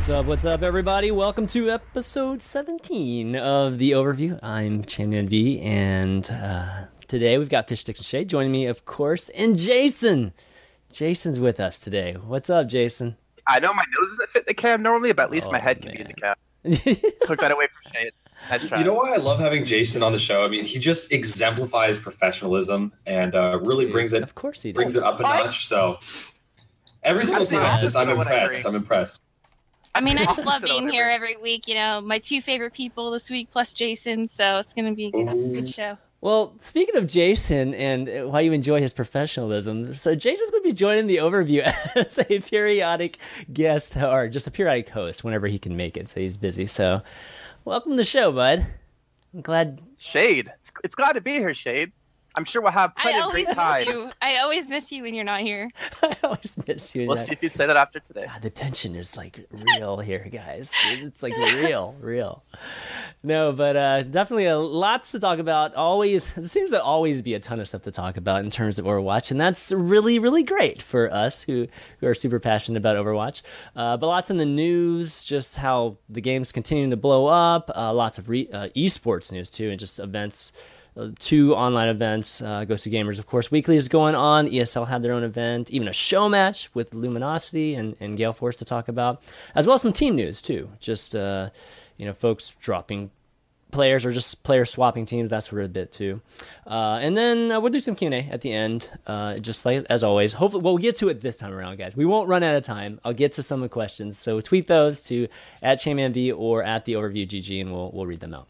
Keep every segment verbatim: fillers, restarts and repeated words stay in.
What's up, what's up, everybody? Welcome to episode seventeen of The Overview. I'm Champion V, and uh, today we've got Fish Sticks and Shade joining me, of course, and Jason. Jason's with us today. What's up, Jason? I know my nose doesn't fit the cam normally, but at least Oh, my head can man. be in the cam. Took that away from Shade. Nice try. You know why I love having Jason on the show? I mean, he just exemplifies professionalism and uh, really Dude, brings it Of course he brings does. it up a What? notch. So every single That's time, the I'm just I'm opposite of what I impressed. agree. I'm impressed. I mean, I just Opposite love of being what I here agree. every week. You know, my two favorite people this week, plus Jason. So it's going to be a good, Ooh. good show. Well, speaking of Jason and why you enjoy his professionalism, so Jason's going to be joining The Overview as a periodic guest, or just a periodic host whenever he can make it, so he's busy. So welcome to the show, bud. I'm glad. Shade. It's, it's glad to be here, Shade. I'm sure we'll have I plenty of always great miss times. you. I always miss you when you're not here. I always miss you. We'll That- see if you say that after today. God, the tension is like real here, guys. It's like real, real. No, but uh, definitely uh, lots to talk about. Always, it seems to always be a ton of stuff to talk about in terms of Overwatch, and that's really, really great for us who, who are super passionate about Overwatch. Uh, but lots in the news, just how the game's continuing to blow up. Uh, lots of re- uh, esports news too, and just events. Uh, two online events, uh, Ghost of Gamers, of course, weekly is going on. E S L had their own event, even a show match with Luminosity and, and Gale Force to talk about, as well as some team news too. Just uh, you know, folks dropping players or just player swapping teams, that sort of bit too. Uh, and then uh, we'll do some Q and A at the end, uh, just like as always. Hopefully, we'll get to it this time around, guys. We won't run out of time. I'll get to some of the questions, so tweet those to at ChampionV or at the Overview G G, and we'll we'll read them out.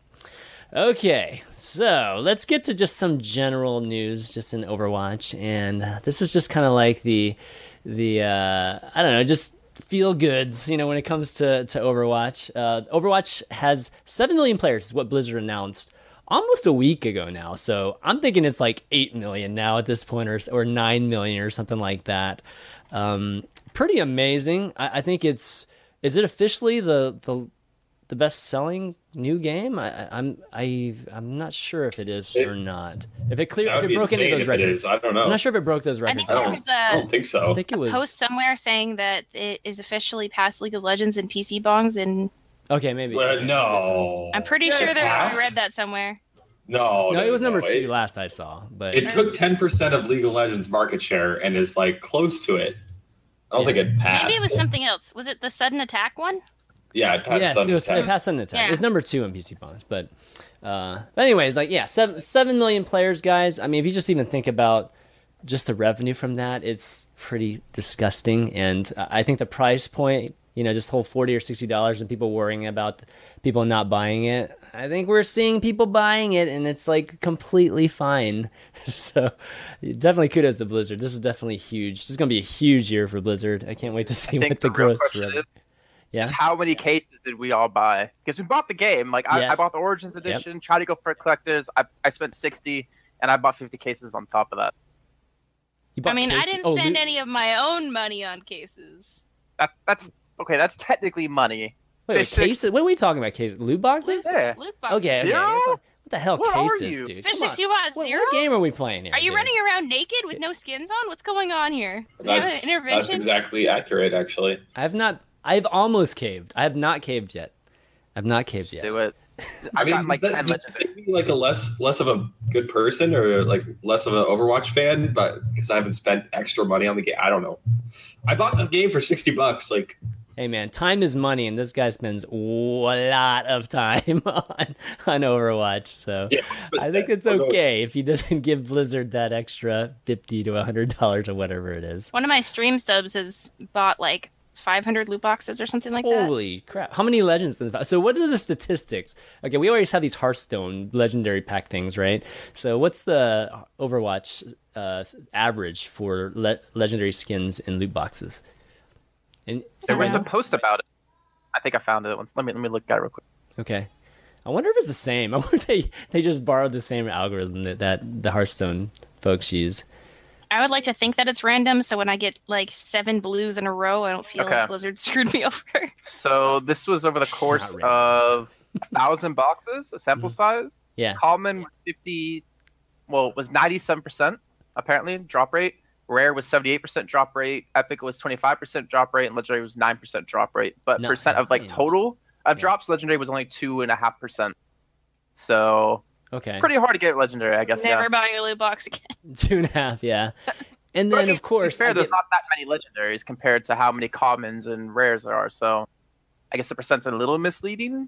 Okay, so let's get to just some general news, just in Overwatch, and uh, this is just kind of like the, the uh, I don't know, just feel goods, you know, when it comes to to Overwatch. Uh, Overwatch has seven million players, is what Blizzard announced almost a week ago now. So I'm thinking it's like eight million now at this point, or or nine million or something like that. Um, pretty amazing. I, I think it's is it officially the the the best selling new game? I, I'm I I'm not sure if it is It- or not. If it clear That if would it be broke any of insane those if it records, is. I don't know. I'm not sure if it broke those I records. think I there don't, was I a, don't think I so. think it a was post somewhere saying that it is officially past League of Legends and P C bongs, and okay. Maybe Well, okay. no. I'm pretty Yeah, sure it that I passed. read that somewhere. No, No, it was number no. two It, last I saw, but it took ten percent of League of Legends market share and is like close to it. I don't Yeah. think it passed. Maybe it was something else. Was it the sudden attack one? Yeah, it passed. yes, sudden it was attack. it passed sudden attack. Yeah. It was number two in P C bonus, but uh, but anyways, like yeah, seven seven million players, guys. I mean, if you just even think about just the revenue from that, it's pretty disgusting. And uh, I think the price point, you know, just whole forty or sixty dollars, and people worrying about people not buying it. I think we're seeing people buying it, and it's like completely fine. So definitely kudos to Blizzard. This is definitely huge. This is going to be a huge year for Blizzard. I can't wait to see I think what the the real gross question revenue. is, Yeah. how many cases did we all buy? Because we bought the game. Like I, Yes. I bought the Origins edition. Tried to go for collectors. I, I spent sixty, and I bought fifty cases on top of that. You bought I mean, I cases- didn't oh, spend loot- any of my own money on cases. That that's okay. That's technically money. Wait, wait, Fish sticks- cases? What are we talking about? Cases? Loot boxes? Yeah. Loot boxes. Okay, okay. Zero? It's like, what the hell, What are cases, you? dude? Fish Come on. sticks, you want What, zero? what game are we playing here? Are you dude? running around naked with no skins on? What's going on here? Do you have That's, an intervention? that's exactly accurate, actually. I've not. I've almost caved. I have not caved yet. I've not caved yet. Do it. I I've mean, gotten like does that, ten does legendary. that make me like a less less of a good person or like less of an Overwatch fan, but because I haven't spent extra money on the game, I don't know. I bought this game for sixty bucks. Like, Hey man, time is money, and this guy spends a lot of time on on Overwatch. So yeah, I think it's okay if he doesn't give Blizzard that extra fifty to a hundred dollars or whatever it is. One of my stream subs has bought like five hundred loot boxes or something like that. Holy crap! How many legends? In the, so what are the statistics? Okay, we always have these Hearthstone legendary pack things, right? So what's the Overwatch uh, average for le- legendary skins in loot boxes? And There was a Around. post about it. I think I found it once. Let me let me look at it real quick. okay, I wonder if it's the same. I wonder if they they just borrowed the same algorithm that, that the Hearthstone folks use. I would like to think that it's random, so when I get like seven blues in a row, I don't feel Okay. like Blizzard screwed me over. So this was over the course not random. of a thousand boxes, a sample Mhm. size. Yeah. Common was fifty, well, it was ninety-seven percent apparently drop rate. Rare was seventy-eight percent drop rate, Epic was twenty-five percent drop rate, and Legendary was nine percent drop rate. But No, percent of like damn. total of Yeah. drops, Legendary was only two and a half percent. So Okay. pretty hard to get Legendary, I guess. Never yeah. buying a loot box again. Two and a half, yeah. And But I then mean, of course, to be fair, I there's get- not that many legendaries compared to how many commons and rares there are. So I guess the percent's a little misleading.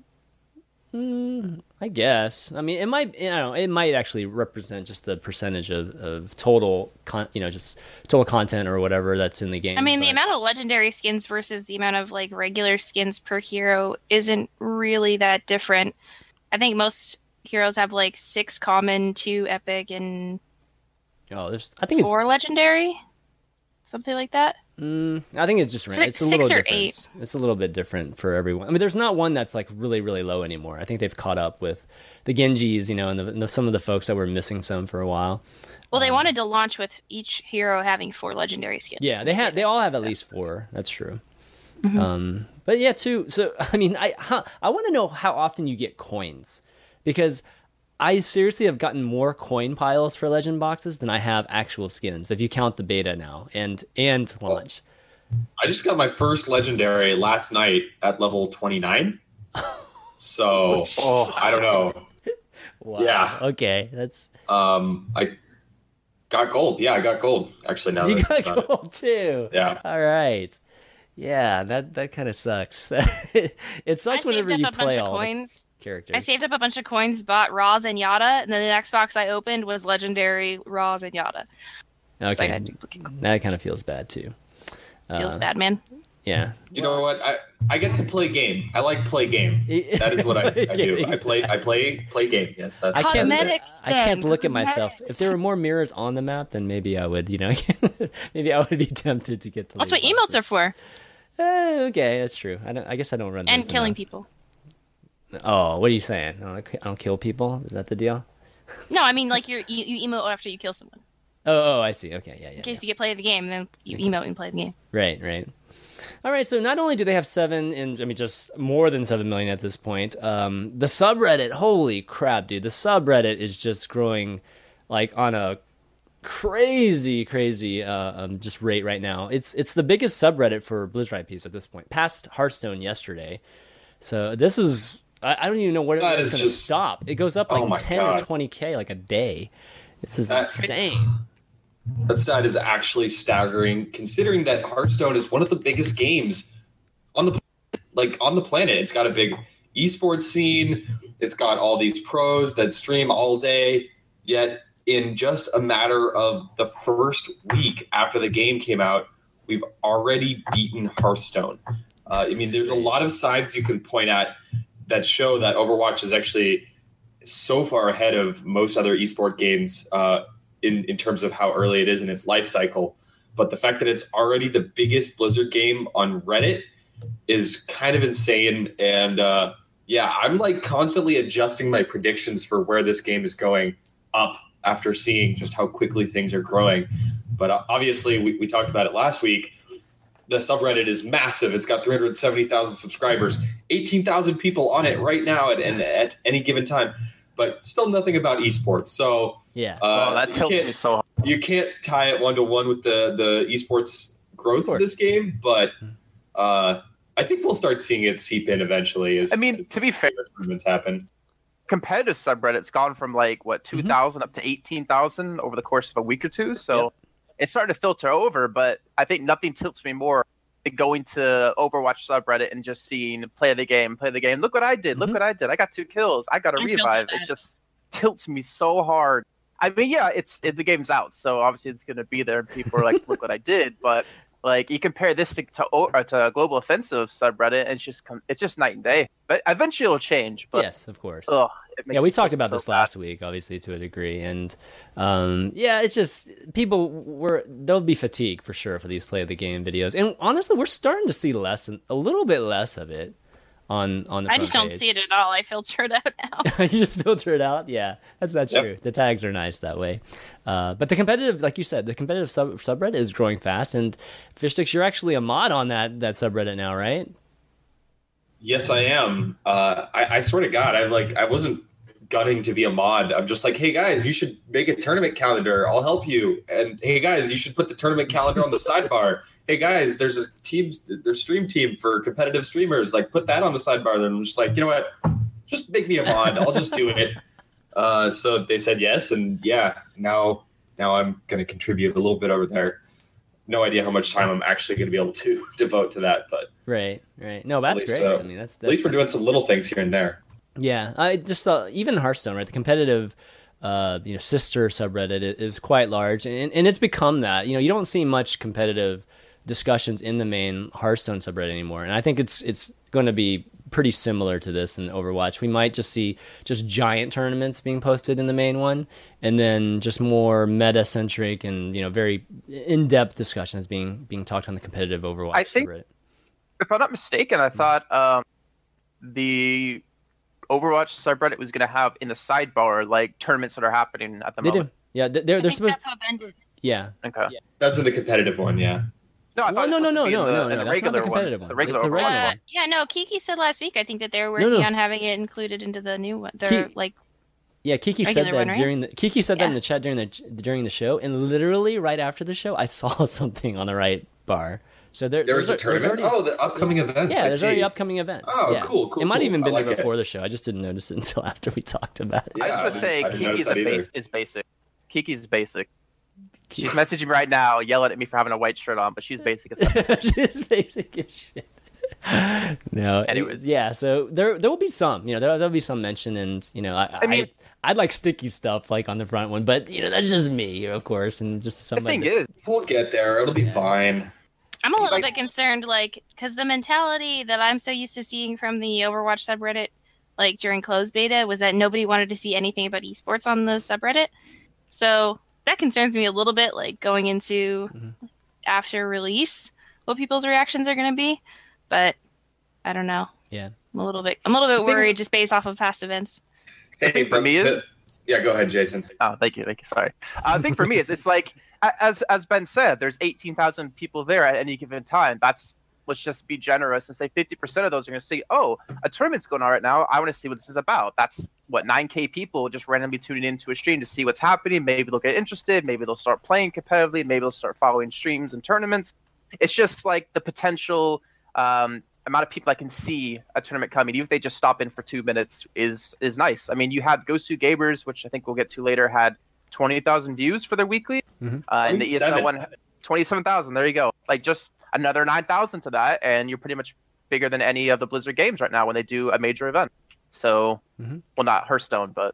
Mm, I guess. I mean, it might. You know, it might actually represent just the percentage of, of total, con- you know, just total content or whatever that's in the game. I mean, the but- amount of legendary skins versus the amount of like regular skins per hero isn't really that different. I think most heroes have like six common, two epic, and Oh, there's. I think four legendary, something like that. it's. Mm, I think it's just. ran- Six- it's a little six or different. eight. It's a little bit different for everyone. I mean, there's not one that's like really, really low anymore. I think they've caught up with the Genjis, you know, and, the, and the, some of the folks that were missing some for a while. Well, they Um, wanted to launch with each hero having four legendary skins. Yeah, they had. They all have at So- least four. That's true. Mhm. Um, but yeah, too. So I mean, I huh, I want to know how often you get coins, because I seriously have gotten more coin piles for legend boxes than I have actual skins. If you count the beta now and and launch. I just got my first legendary last night at level twenty-nine. So Oh. I don't know. Wow. Yeah. Okay, that's Um, I got gold. Yeah, I got gold. Actually, now you that I think got about it. gold too. Yeah. All right. Yeah, that that kind of sucks. It I sucks saved whenever up you a bunch play of all the coins. characters. I saved up a bunch of coins, bought Raws and Yada, and then the next box I opened was legendary Raws and Yada. So I Okay, got duplicate coins. that kind of feels bad too. Feels Uh, bad, man. Yeah. You know what? I, I get to play game. I like play game. That is what I, I do. I play I play play game. Yes, that's I can't. that is it. Cosmetics, I can't then, look at myself. cosmetics. If there were more mirrors on the map, then maybe I would. You know, maybe I would be tempted to get the. That's loot what emotes are boxes. for. Eh, okay, that's true. I don't. I guess I don't run. And those killing enough. people. Oh, what are you saying? I don't, I don't kill people. Is that the deal? No, I mean like you're, you you emote after you kill someone. Oh, oh, I see. Okay, yeah, yeah. In yeah. case you get play the game, then you emote and play the game. Right, right. All right, so not only do they have seven, and I mean just more than seven million at this point. Um, the subreddit, holy crap, dude! The subreddit is just growing, like on a crazy, crazy uh, um, just rate right now. It's it's the biggest subreddit for Blizzard I Ps at this point, past Hearthstone yesterday. So this is I, I don't even know where That it's is going to just- stop. It goes up Oh like my ten God. or twenty k like a day. This is That's- insane. That stat is actually staggering, considering that Hearthstone is one of the biggest games on the like on the planet. It's got a big esports scene. It's got all these pros that stream all day. Yet, in just a matter of the first week after the game came out, we've already beaten Hearthstone. Uh, I mean, there's a lot of sides you can point at that show that Overwatch is actually so far ahead of most other esport games. Uh, In, in terms of how early it is in its life cycle. But the fact that it's already the biggest Blizzard game on Reddit is kind of insane. And uh, yeah, I'm like constantly adjusting my predictions for where this game is going up after seeing just how quickly things are growing. But uh, obviously, we, we talked about it last week. The subreddit is massive. It's got three hundred seventy thousand subscribers, eighteen thousand people on it right now at, at, at any given time. But still nothing about esports. So Yeah. uh, oh, that you tilts can't- me so hard. you can't tie it one to one with the the esports growth Of of, course. this game, but uh, I think we'll start seeing it seep in eventually. As, I mean, to be fair, as improvements happen. competitive subreddit's gone from like what two thousand up to eighteen thousand over the course of a week or two. So Yep. it's starting to filter over. But I think nothing tilts me more than going to Overwatch subreddit and just seeing play the game, play the game. Look what I did! Look Mhm. what I did! I got two kills. I got a I'm tilted revive. by It it. just tilts me so hard. I mean, yeah, it's it, the game's out, so obviously it's gonna be there. And people are like, "Look what I did!" But like, you compare this to to, O- or to Global Offensive subreddit, and it's just com- it's just night and day. But eventually it'll change. But yes, of course. ugh, it makes Yeah, we me talked feel about so this bad. last week, obviously to a degree, and um, yeah, it's just people were there'll be fatigue for sure for these play of the game videos, and honestly, we're starting to see less, and a little bit less of it on on the. I just front don't page. see it at all. I filter it out now. You just filter it out. Yeah, that's not Yep. true. The tags are nice that way. Uh, but the competitive, like you said, the competitive sub subreddit is growing fast. And Fishsticks, you're actually a mod on that that subreddit now, right? Yes, I am. Uh, I, I swear to God, I like I wasn't gunning to be a mod. I'm just like, hey guys, you should make a tournament calendar. I'll help you. And hey guys, you should put the tournament calendar on the sidebar. Hey guys, there's a team, there's stream team for competitive streamers. Like put that on the sidebar. Then I'm just like, you know what? Just make me a mod. I'll just do it. Uh, so they said yes, and yeah, now now I'm going to contribute a little bit over there. No idea how much time I'm actually going to be able to devote to that, but right, right. No, that's least, great. uh, I mean, that's, that's at least we're doing some little things here and there. Yeah, I just uh, even Hearthstone, right? The competitive, uh, you know, sister subreddit is quite large, and and it's become that. You know, you don't see much competitive discussions in the main Hearthstone subreddit anymore, and I think it's it's going to be pretty similar to this in Overwatch. We might just see just giant tournaments being posted in the main one, and then just more meta centric and you know very in depth discussions being being talked on the competitive Overwatch I think, subreddit. If I'm not mistaken, I thought um, the Overwatch subreddit was going to have in the sidebar like tournaments that are happening at the They moment. do, yeah. They're they're I think supposed, that's what Ben did. yeah. Okay. Yeah. That's in the competitive one, yeah. No, I Well, thought no, it no, was no, supposed to be no, in the, no, in no. the That's not the regular competitive one. one. The regular It's the Overwatch regular Uh, one. yeah, no, Kiki said last week. I think that they were No, working no. on having it included into the new one. Their Ki- like Yeah, Kiki said Regular that one, right? during the Kiki said that in Yeah. the chat during the during the show, and literally right after the show, I saw something on the right bar. So there, There was a there's there's tournament? already- oh, the upcoming events. yeah, I there's see. already upcoming events. Oh, Yeah. cool, cool, It might cool. even I been like there it. before the show. I just didn't notice it until after we talked about it. Yeah, I was I going to say, didn't- I didn't Kiki's notice a that base, either. is basic. Kiki's basic. She's messaging me right now, yelling at me for having a white shirt on, but she's basic as hell. Just basic as shit. No, Anyways. yeah. So there, there will be some. You know, there, there'll be some mention, and you know, I, I mean- I, I'd like sticky stuff like on the front one, but you know, that's just me, of course, and just The somebody. thing is, We'll get there. It'll be Yeah. fine. I'm a little Like- bit concerned, like, because the mentality that I'm so used to seeing from the Overwatch subreddit, like during closed beta, was that nobody wanted to see anything about esports on the subreddit. So that concerns me a little bit, like going into Mhm. after release, what people's reactions are going to be. But I don't know. Yeah. I'm a little bit, I'm a little bit thing- worried just based off of past events. Hey, thing for but me is- the- yeah, go ahead, Jason. oh, thank you, thank you, sorry. Uh, the thing for me is, it's like, a- as as Ben said, there's eighteen thousand people there at any given time. That's, let's just be generous and say fifty percent of those are going to say, oh, a tournament's going on right now. I want to see what this is about. That's, what, nine K people just randomly tuning into a stream to see what's happening. Maybe they'll get interested. Maybe they'll start playing competitively. Maybe they'll start following streams and tournaments. It's just like the potential um, amount of people I can see a tournament coming, even if they just stop in for two minutes, is is nice. I mean, you had Gosu Gamers, which I think we'll get to later, had twenty thousand views for their weekly. Mhm. Uh, and the E S L twenty-seven. one, twenty-seven thousand. There you go. Like just another nine thousand to that, and you're pretty much bigger than any of the Blizzard games right now when they do a major event. So, Mhm. well, not Hearthstone, but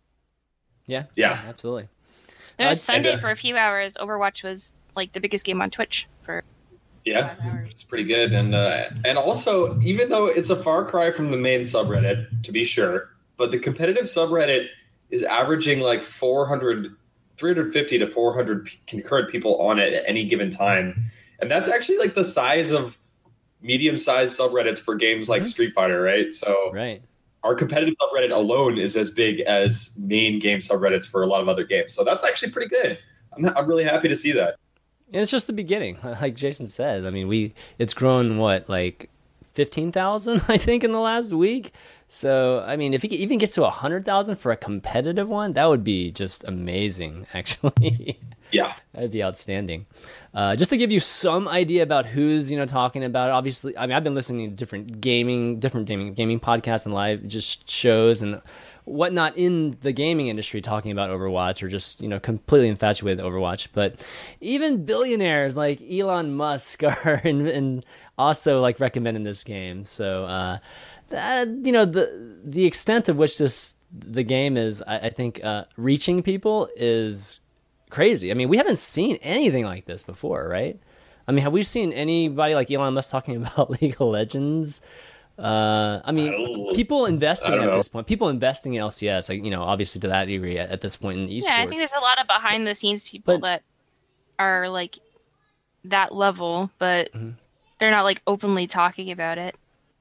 Yeah. Yeah. Absolutely. There was Uh, and, Sunday uh, for a few hours. Overwatch was like the biggest game on Twitch for Yeah, five hours. it's pretty good, and uh, and also, even though it's a far cry from the main subreddit, to be sure, but the competitive subreddit is averaging like four hundred, three hundred fifty to four hundred p- concurrent people on it at any given time, and that's actually like the size of medium-sized subreddits for games like Mhm. Street Fighter, right? So Right. our competitive subreddit alone is as big as main game subreddits for a lot of other games, so that's actually pretty good. I'm, I'm really happy to see that. And it's just the beginning, like Jason said. I mean, we it's grown what like fifteen thousand, I think, in the last week. So I mean, if it even gets to a hundred thousand for a competitive one, that would be just amazing. Actually, Yeah. that'd be outstanding. Uh, just to give you some idea about who's you know talking about it. Obviously, I mean, I've been listening to different gaming, different gaming, gaming podcasts and live just shows and whatnot in the gaming industry talking about Overwatch or just you know completely infatuated with Overwatch. But even billionaires like Elon Musk are and, and also like recommending this game. So uh, that you know the the extent of which this the game is, I, I think uh, reaching people is crazy. I mean, we haven't seen anything like this before, right? I mean, have we seen anybody like Elon Musk talking about League of Legends? Uh, I mean, I- people investing I don't at know. this point, people investing in L C S, like, you know, obviously to that degree at, at this point in esports. Yeah, I think there's a lot of behind the scenes people But- that are like that level, but Mhm. they're not like openly talking about it.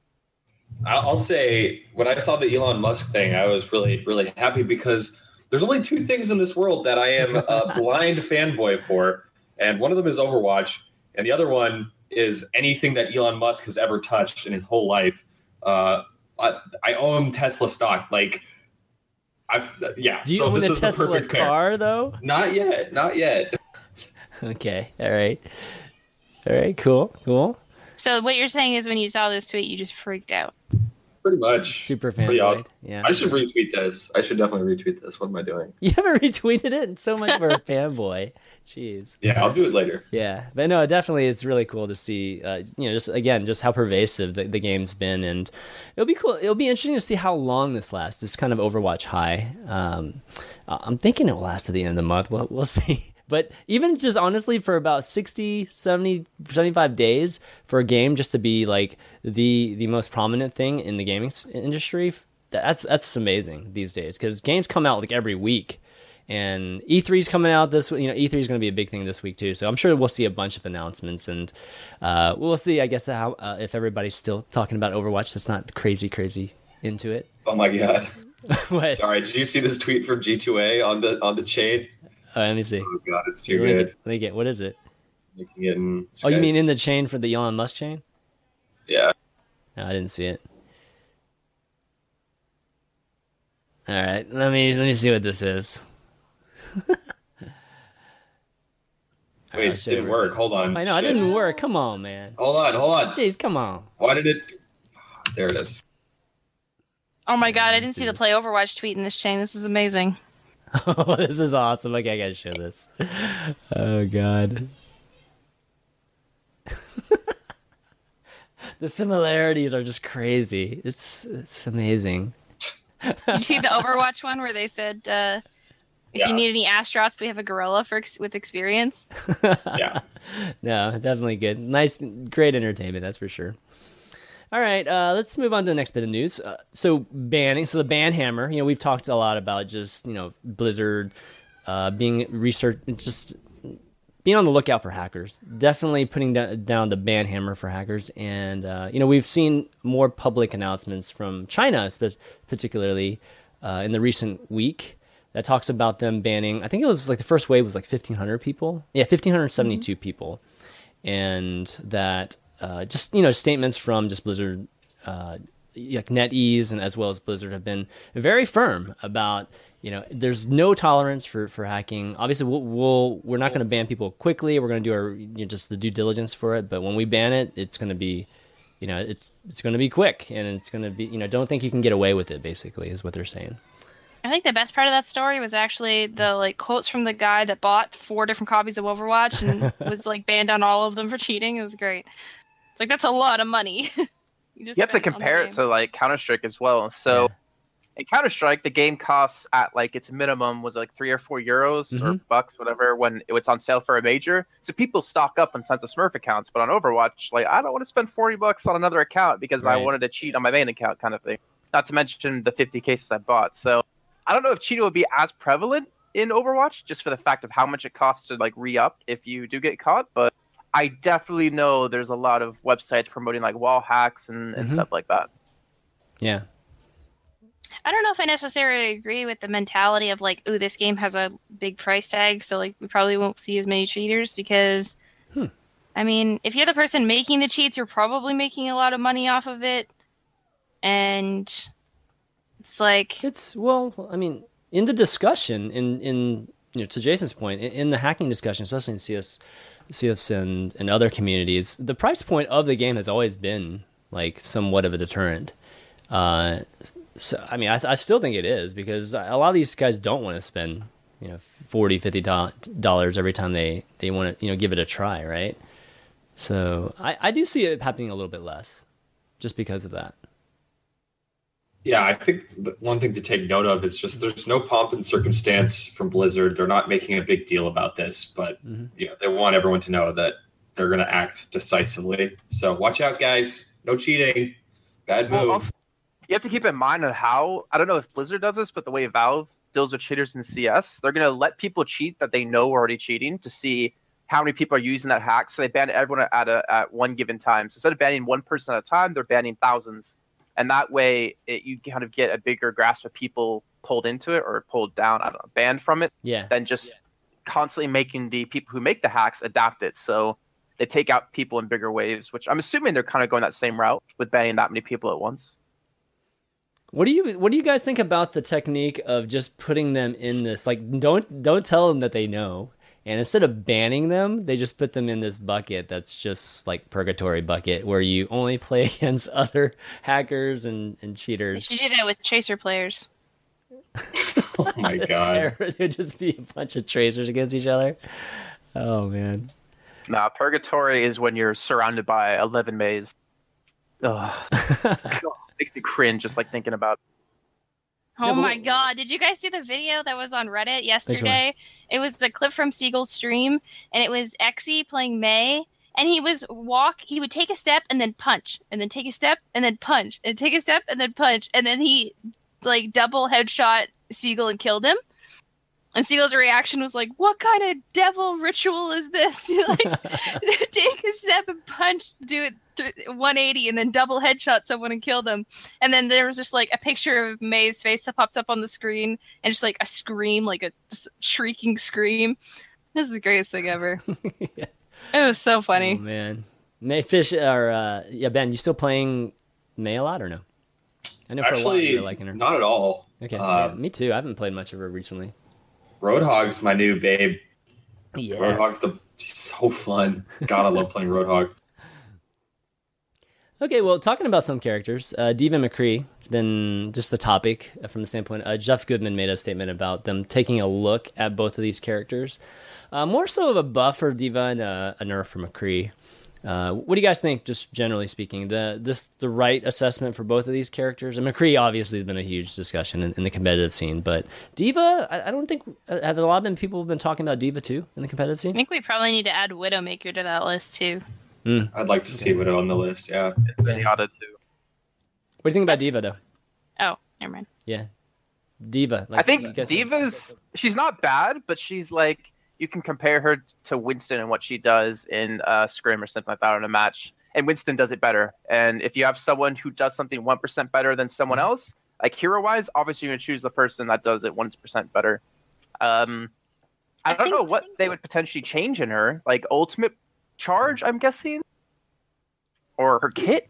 I'll I'll say when I saw the Elon Musk thing, I was really, really happy because there's only two things in this world that I am a blind fanboy for, and one of them is Overwatch, and the other one is anything that Elon Musk has ever touched in his whole life. Uh, I, I own Tesla stock. Like, I've, yeah. Do you so own this a is the Tesla perfect pair. car though? Not yet. Not yet. Okay. All right. All right. Cool. Cool. So what you're saying is when you saw this tweet, you just freaked out. Pretty much. Super Pretty fanboy. awesome. Yeah. I should retweet this. I should definitely retweet this. What am I doing? You haven't retweeted it? So much for a fanboy. Jeez. Yeah, I'll do it later. Yeah, but no, definitely, it's really cool to see. Uh, you know, just again, just how pervasive the, the game's been, and it'll be cool. It'll be interesting to see how long this lasts. This kind of Overwatch high. Um, I'm thinking it'll last to the end of the month. We'll, we'll see. But even just honestly, for about sixty, seventy, seventy-five days for a game just to be like the the most prominent thing in the gaming industry, that's that's amazing these days because games come out like every week. And E three is coming out this week. You know, E three is going to be a big thing this week too. So I'm sure we'll see a bunch of announcements, and uh, we'll see. I guess how uh, if everybody's still talking about Overwatch, that's not crazy, crazy into it. Oh my god! What? Sorry, did you see this tweet from G two A on the on the chain? Uh, let me see. Oh god, it's too Let me good. get- Let me get. What is it? Making it in Oh, you Skype. mean in the chain for the Elon Musk chain? Yeah. No, I didn't see it. All right, let me let me see what this is. Wait, I it should- didn't work. Hold on. I know it Shit. didn't work. Come on, man. Hold on, hold on. Jeez, come on. Why did it? There it is. Oh my god, I didn't see the play Overwatch tweet in this chain. This is amazing. Oh, this is awesome. Okay, I gotta show this. Oh god. The similarities are just crazy. It's it's amazing. Did you see the Overwatch one where they said, uh, if Yeah. you need any astronauts, we have a gorilla for ex- with experience? Yeah. No, definitely good. Nice, great entertainment, that's for sure. All right, uh, let's move on to the next bit of news. Uh, so banning, so the ban hammer. You know, we've talked a lot about just you know Blizzard uh, being research, just being on the lookout for hackers. Definitely putting da- down the ban hammer for hackers, and uh, you know we've seen more public announcements from China, spe- particularly uh, in the recent week, that talks about them banning. I think it was like the first wave was like fifteen hundred people. Yeah, fifteen seventy-two mm-hmm. people, and that. Uh, just you know, statements from just Blizzard, uh, like NetEase and as well as Blizzard have been very firm about you know there's no tolerance for, for hacking. Obviously, we'll, we'll we're not going to ban people quickly. We're going to do our you know, just the due diligence for it. But when we ban it, it's going to be, you know, it's it's going to be quick and it's going to be you know don't think you can get away with it. Basically, is what they're saying. I think the best part of that story was actually the like quotes from the guy that bought four different copies of Overwatch and was like banned on all of them for cheating. It was great. It's like that's a lot of money. you, just You have to spent on the compare it game. to like Counter Strike as well. So Yeah. in Counter Strike, the game costs at like its minimum was like three or four euros or Mhm. bucks, whatever, when it was on sale for a major. So people stock up on tons of Smurf accounts. But on Overwatch, like I don't want to spend forty bucks on another account because I Right. wanted to cheat on my main account, kind of thing. Not to mention the fifty cases I bought. So I don't know if cheating would be as prevalent in Overwatch, just for the fact of how much it costs to like re-up if you do get caught. But I definitely know there's a lot of websites promoting like wall hacks and, and Mhm. stuff like that. Yeah. I don't know if I necessarily agree with the mentality of like, ooh, this game has a big price tag, so like we probably won't see as many cheaters because, Hmm. I mean, if you're the person making the cheats, you're probably making a lot of money off of it, and it's like, It's well, I mean, in the discussion, in in you know, to Jason's point, in, in the hacking discussion, especially in C S, C S and and other communities, the price point of the game has always been like somewhat of a deterrent. Uh, so I mean, I, I still think it is because a lot of these guys don't want to spend you know forty, fifty dollars every time they they want to you know give it a try, right? So I I do see it happening a little bit less, just because of that. Yeah, I think the one thing to take note of is just there's no pomp and circumstance from Blizzard. They're not making a big deal about this, but Mm-hmm. you know they want everyone to know that they're going to act decisively. So watch out, guys! No cheating. Bad move. Well, also, you have to keep in mind on how I don't know if Blizzard does this, but the way Valve deals with cheaters in C S, they're gonna let people cheat that they know are already cheating to see how many people are using that hack. So they ban everyone at a at one given time. So instead of banning one person at a time, they're banning thousands, and that way it, you kind of get a bigger grasp of people pulled into it or pulled down. I don't know, banned from it. Yeah. Than just constantly making the people who make the hacks adapt it. So they take out people in bigger waves, which I'm assuming they're kind of going that same route with banning that many people at once. What do you What do you guys think about the technique of just putting them in this? Like, don't don't tell them that they know, and instead of banning them, they just put them in this bucket that's just like purgatory bucket, where you only play against other hackers and, and They cheaters. should do that with Tracer players. Oh my god. It'd just be a bunch of tracers against each other. Oh man. Nah, purgatory is when you're surrounded by eleven maze. Ugh. Makes me cringe just like thinking about. Oh Yeah, but my what- god, did you guys see the video that was on Reddit yesterday? It was a clip from Siegel's stream, and it was Exy playing May, and he was walk, he would take a step and then punch, and then take a step and then punch, and take a step and then punch, and then he like double headshot Siegel and killed him. And Siegel's reaction was like, "What kind of devil ritual is this? You like take a step and punch, do it th- one eighty, and then double headshot someone and kill them." And then there was just like a picture of May's face that pops up on the screen, and just like a scream, like a just shrieking scream. This is the greatest thing ever. Yeah. It was so Oh funny. man. May Fish or uh, yeah, Ben, you still playing May a lot or no? I know for a while Actually, you were liking her. not at all. Okay, uh, yeah, me too. I haven't played much of her recently. Roadhog's my new babe. Yes. Roadhog's the so fun. God, I love playing Roadhog. Okay, well, talking about some characters, uh, Diva McCree has been just the topic uh, from the standpoint. Uh, Jeff Goodman made a statement about them taking a look at both of these characters. Uh, more so of a buff for Diva and a, a nerf for McCree. Uh, what do you guys think, just generally speaking, the this the right assessment for both of these characters? And McCree obviously has been a huge discussion in, in the competitive scene, but Diva, I, I don't think uh, have a lot of been people been talking about Diva too in the competitive I scene. think we probably need to add Widowmaker to that list too. I'd like to see Widow on the list. Yeah. Zenyatta too. What do you think about Diva though? Oh, never mind. Yeah, Diva. Like, I think you guys- Diva's she's not bad, but she's like you can compare her to Winston and what she does in uh, scrim or something like that in a match, and Winston does it better. And if you have someone who does something one percent better than someone else, like hero wise, obviously you're gonna choose the person that does it one percent better. Um, I, I don't think- know what they would potentially change in her, like ultimate charge, I'm guessing, or her kit.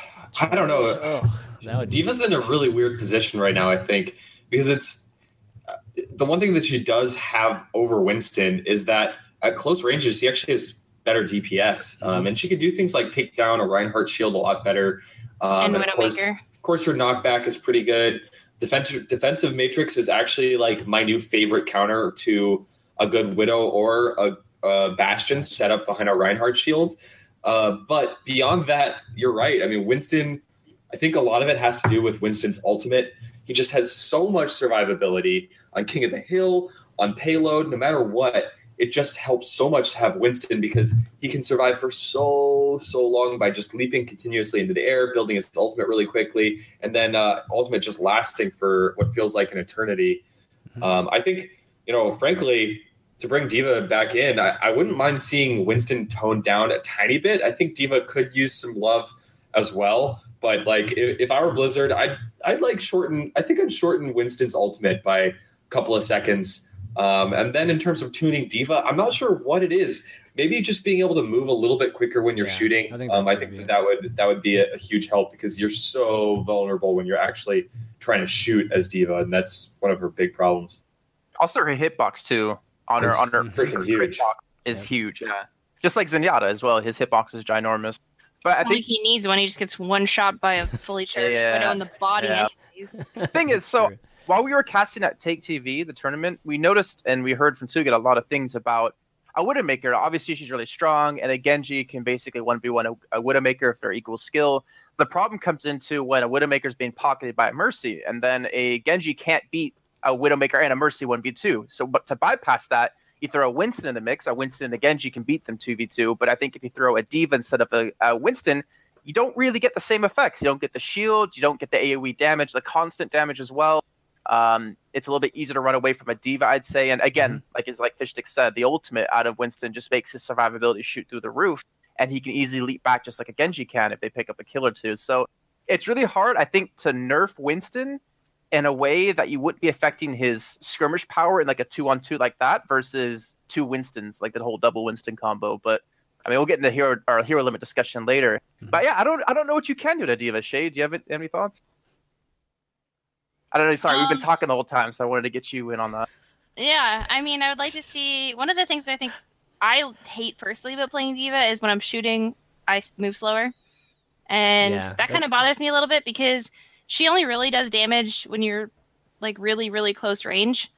I don't know. Oh, that would be- Diva's in a really weird position right now, I think, because it's uh, the one thing that she does have over Winston is that at close ranges, she actually has better D P S. Um, and she can do things like take down a Reinhardt shield a lot better. Um, And of course, Widowmaker. of course, her knockback is pretty good. Defensive, defensive matrix is actually like my new favorite counter to a good Widow or a, a Bastion set up behind a Reinhardt shield. Uh, but beyond that, you're right. I mean, Winston, I think a lot of it has to do with Winston's ultimate. He just has so much survivability on King of the Hill, on payload, no matter what. It just helps so much to have Winston because he can survive for so, so long by just leaping continuously into the air, building his ultimate really quickly, and then uh, ultimate just lasting for what feels like an eternity. Um, I think, you know, frankly, to bring Diva back in, I, I wouldn't mind seeing Winston toned down a tiny bit. I think Diva could use some love as well. But like, if, if I were Blizzard, I'd I'd like shorten. I think I'd shorten Winston's ultimate by a couple of seconds. Um, and then in terms of tuning Diva, I'm not sure what it is. Maybe just being able to move a little bit quicker when you're Yeah, shooting. I think um, that's I gonna think be that, it. that would that would be a, a huge help because you're so vulnerable when you're actually trying to shoot as Diva, and that's one of her big problems. Also, her hitbox too on her It's on her freaking her huge. hitbox is Yeah. huge. Yeah, just like Zenyatta as well. His hitbox is ginormous. But I It's think like he needs one. He just gets one shot by a fully charged Yeah. Widow in the body. Yeah. Anyways. the thing is, so True. while we were casting at Take T V, the tournament, we noticed and we heard from Suga a lot of things about a Widowmaker. Obviously, she's really strong, and a Genji can basically one v one a, a Widowmaker if they're equal skill. The problem comes into when a Widowmaker is being pocketed by a Mercy, and then a Genji can't beat a Widowmaker and a Mercy one v two. So, but to bypass that, you throw a Winston in the mix. A Winston and a Genji can beat them two v two, but I think if you throw a Diva instead of a, a Winston, you don't really get the same effects. You don't get the shield, you don't get the AoE damage, the constant damage as well. Um, it's a little bit easier to run away from a Diva, I'd say. And again, like as like Fishstick said, the ultimate out of Winston just makes his survivability shoot through the roof, and he can easily leap back just like a Genji can if they pick up a kill or two. So it's really hard, I think, to nerf Winston in a way that you wouldn't be affecting his skirmish power in like a two-on-two like that versus two Winstons, like that whole double Winston combo. But I mean, we'll get into hero our hero limit discussion later. Mhm. But yeah, I don't I don't know what you can do to Diva. Shay, do you have any thoughts? I don't know. Sorry, Um, we've been talking the whole time, so I wanted to get you in on that. Yeah, I mean, I would like to see one of the things that I think I hate personally about playing D.Va is when I'm shooting, I move slower, and Yeah, that kind that's- of bothers me a little bit because she only really does damage when you're like really, really close range.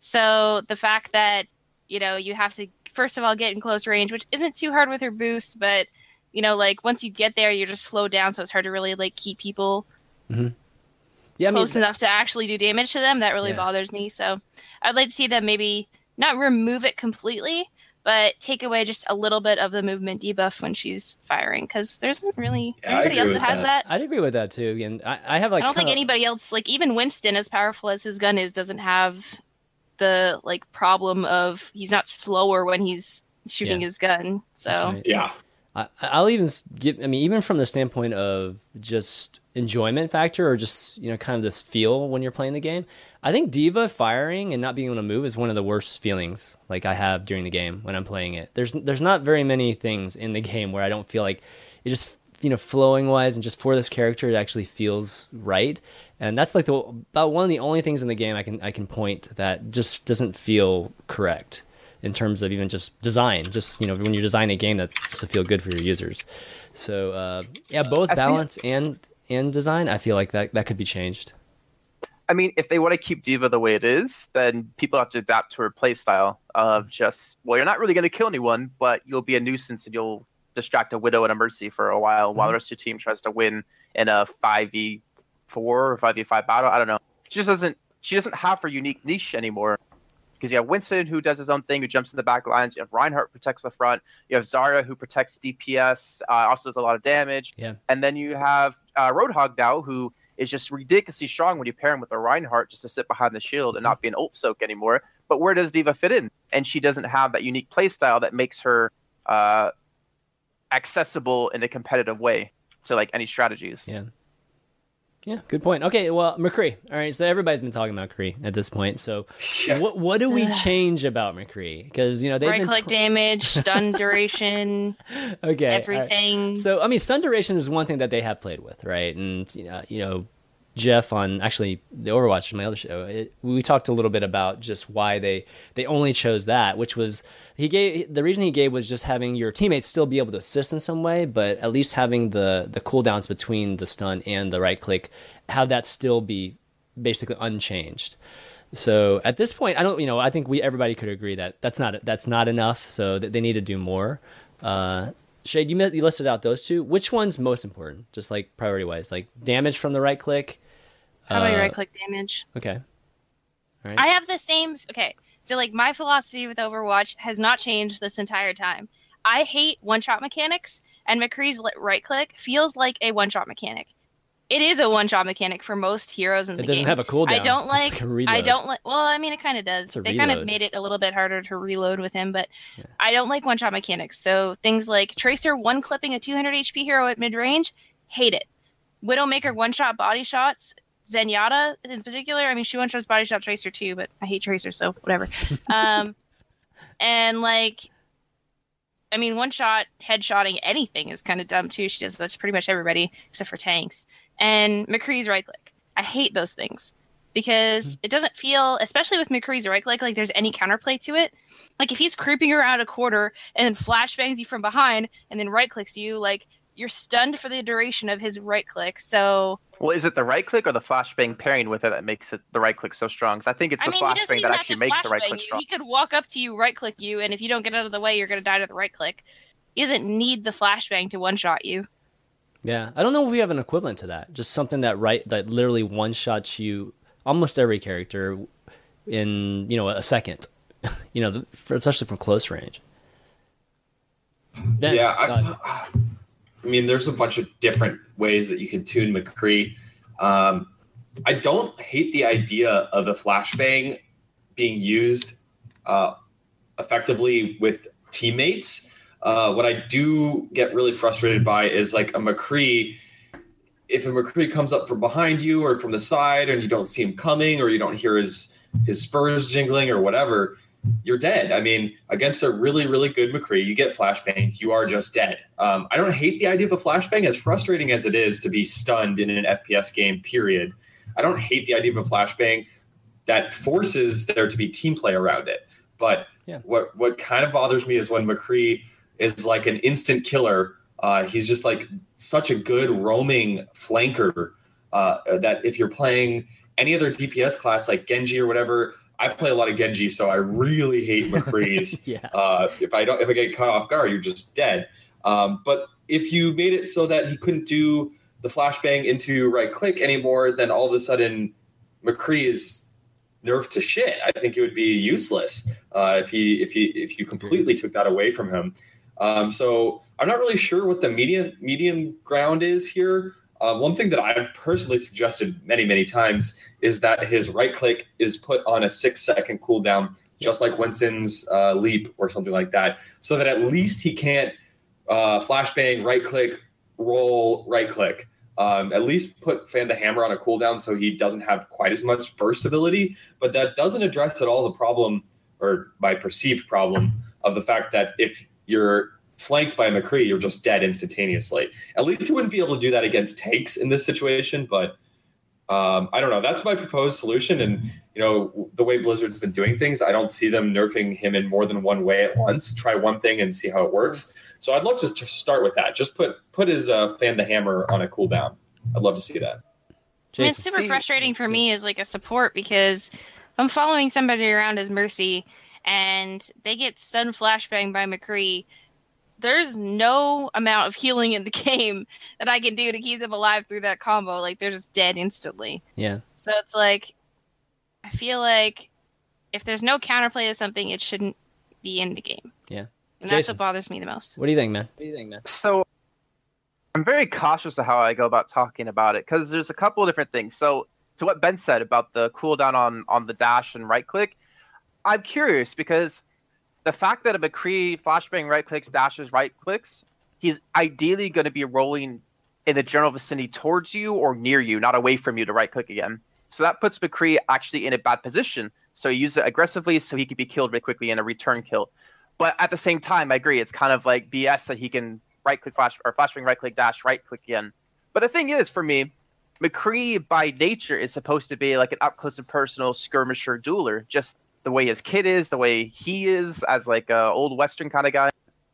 So the fact that you know you have to first of all get in close range, which isn't too hard with her boost, but you know, like once you get there, you're just slowed down, so it's hard to really like keep people Yeah, I mean, close enough to actually do damage to them. That really Yeah. bothers me. So I'd like to see them maybe not remove it completely, but take away just a little bit of the movement debuff when she's firing. Because there isn't really is there Yeah, I anybody agree else that with has that. that. I'd agree with that too. And I, I have like I don't think kinda- anybody else, like even Winston, as powerful as his gun is, doesn't have the like problem of he's not slower when he's shooting Yeah. his gun. So That's right. Yeah. I, I'll even s- give. I mean, even from the standpoint of just enjoyment factor, or just you know, kind of this feel when you're playing the game. I think D.Va firing and not being able to move is one of the worst feelings like I have during the game when I'm playing it. There's there's not very many things in the game where I don't feel like it just you know flowing wise and just for this character it actually feels right. And that's like the about one of the only things in the game I can I can point that just doesn't feel correct. In terms of even just design, just you know, when you're designing a game that's supposed to feel good for your users. So uh, yeah, both I think- balance and and design, I feel like that that could be changed. I mean, if they want to keep D.Va the way it is, then people have to adapt to her playstyle of just, well, you're not really going to kill anyone, but you'll be a nuisance and you'll distract a Widow and a Mercy for a while while the rest of your team tries to win in a five v four or five v five battle. I don't know. She just doesn't. She doesn't have her unique niche anymore. Because you have Winston, who does his own thing, who jumps in the back lines. You have Reinhardt, who protects the front. You have Zarya, who protects D P S, uh, also does a lot of damage. Yeah. And then you have uh, Roadhog now, who is just ridiculously strong when you pair him with a Reinhardt just to sit behind the shield and not be an ult soak anymore. But where does D.Va fit in? And she doesn't have that unique playstyle that makes her uh, accessible in a competitive way to like any strategies. Yeah. Yeah, good point. Okay, well, McCree. All right, so everybody's been talking about McCree at this point. So, Yeah. what what do we change about McCree? Because you know they've right been click tw- damage, stun duration, okay, all right. everything. So I mean, stun duration is one thing that they have played with, right? And you know, you know, Jeff on actually the Overwatch, my other show, it, we talked a little bit about just why they they only chose that, which was he gave the reason he gave was just having your teammates still be able to assist in some way, but at least having the the cooldowns between the stun and the right click, have that still be basically unchanged. So at this point, I don't, you know, I think we everybody could agree that that's not that's not enough. So that they need to do more. Uh, Shade, you you listed out those two. Which one's most important? Just like priority wise, like damage from the right click. How about your Uh, right click damage? Okay. All right. I have the same. Okay, so like my philosophy with Overwatch has not changed this entire time. I hate one shot mechanics, and McCree's li- right click feels like a one shot mechanic. It is a one shot mechanic for most heroes in it the doesn't game. have a cooldown. I don't It's like. a reload. I don't like. Well, I mean, it kind of does. It's a They kind of reload. made it a little bit harder to reload with him, but Yeah. I don't like one shot mechanics. So things like Tracer one clipping a two hundred H P hero at mid range, hate it. Widowmaker one shot body shots. Zenyatta in particular. I mean, she one shots body shot Tracer too, but I hate Tracer, so whatever. um, and like, I mean, one shot headshotting anything is kind of dumb too. She does that to pretty much everybody except for tanks. And McCree's right click. I hate those things because it doesn't feel, especially with McCree's right click, like there's any counterplay to it. Like if he's creeping around a quarter and then flashbangs you from behind and then right clicks you, like you're stunned for the duration of his right click. So Well, is it the right click or the flashbang pairing with it that makes it the right click so strong? Because I think it's I the mean, he doesn't flashbang even that have actually to makes the right flashbang click you. strong. He could walk up to you, right click you, and if you don't get out of the way, you're going to die to the right click. He doesn't need the flashbang to one shot you. Yeah, I don't know if we have an equivalent to that. Just something that right that literally one shots you almost every character in you know a second. you know, for, especially from close range. Ben, yeah, I, go s- ahead. I mean, there's a bunch of different ways that you can tune McCree. Um, I don't hate the idea of a flashbang being used uh, effectively with teammates. Uh, what I do get really frustrated by is like a McCree. If a McCree comes up from behind you or from the side and you don't see him coming or you don't hear his his spurs jingling or whatever, you're dead. I mean, against a really, really good McCree, you get flashbanged, you are just dead. Um, I don't hate the idea of a flashbang, as frustrating as it is to be stunned in an F P S game, period. I don't hate the idea of a flashbang that forces there to be team play around it. But yeah. what what kind of bothers me is when McCree is like an instant killer. Uh, he's just like such a good roaming flanker uh, that if you're playing any other D P S class like Genji or whatever, I play a lot of Genji, so I really hate McCree's. yeah. uh, if I don't, if I get caught off guard, you're just dead. Um, but if you made it so that he couldn't do the flashbang into right click anymore, then all of a sudden McCree is nerfed to shit. I think it would be useless uh, if he if he if you completely took that away from him. Um, so I'm not really sure what the medium medium ground is here. Uh, one thing that I've personally suggested many many times is that his right click is put on a six second cooldown, just like Winston's uh, leap or something like that, so that at least he can't uh, flashbang, right click, roll, right click. Um, at least put Fan the Hammer on a cooldown so he doesn't have quite as much burst ability. But that doesn't address at all the problem, or my perceived problem, of the fact that if you're flanked by McCree, you're just dead instantaneously. At least he wouldn't be able to do that against tanks in this situation. But um, I don't know. That's my proposed solution. And, you know, the way Blizzard's been doing things, I don't see them nerfing him in more than one way at once. Try one thing and see how it works. So I'd love to start with that. Just put put his uh, Fan the Hammer on a cooldown. I'd love to see that. I mean, it's super frustrating for me as like a support because I'm following somebody around as Mercy and they get stun flashbang by McCree. There's no amount of healing in the game that I can do to keep them alive through that combo. Like, they're just dead instantly. Yeah. So it's like, I feel like if there's no counterplay to something, it shouldn't be in the game. Yeah. And Jason, that's what bothers me the most. What do you think, man? What do you think, man? So I'm very cautious of how I go about talking about it because there's a couple of different things. So to what Ben said about the cooldown on, on the dash and right click, I'm curious because the fact that a McCree flashbang right clicks, dashes right clicks, he's ideally going to be rolling in the general vicinity towards you or near you, not away from you to right click again. So that puts McCree actually in a bad position. So he uses it aggressively so he can be killed really quickly in a return kill. But at the same time, I agree, it's kind of like B S that he can right click flash or flashbang right click dash right click again. But the thing is, for me, McCree by nature is supposed to be like an up close and personal skirmisher dueler, just the way his kid is, the way he is as like a old Western kind of guy.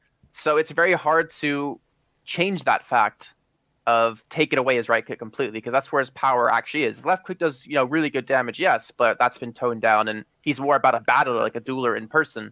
So it's very hard to change that fact of taking away his right click completely because that's where his power actually is. His left click does, you know, really good damage, yes, but that's been toned down and he's more about a battler, like a dueler in person.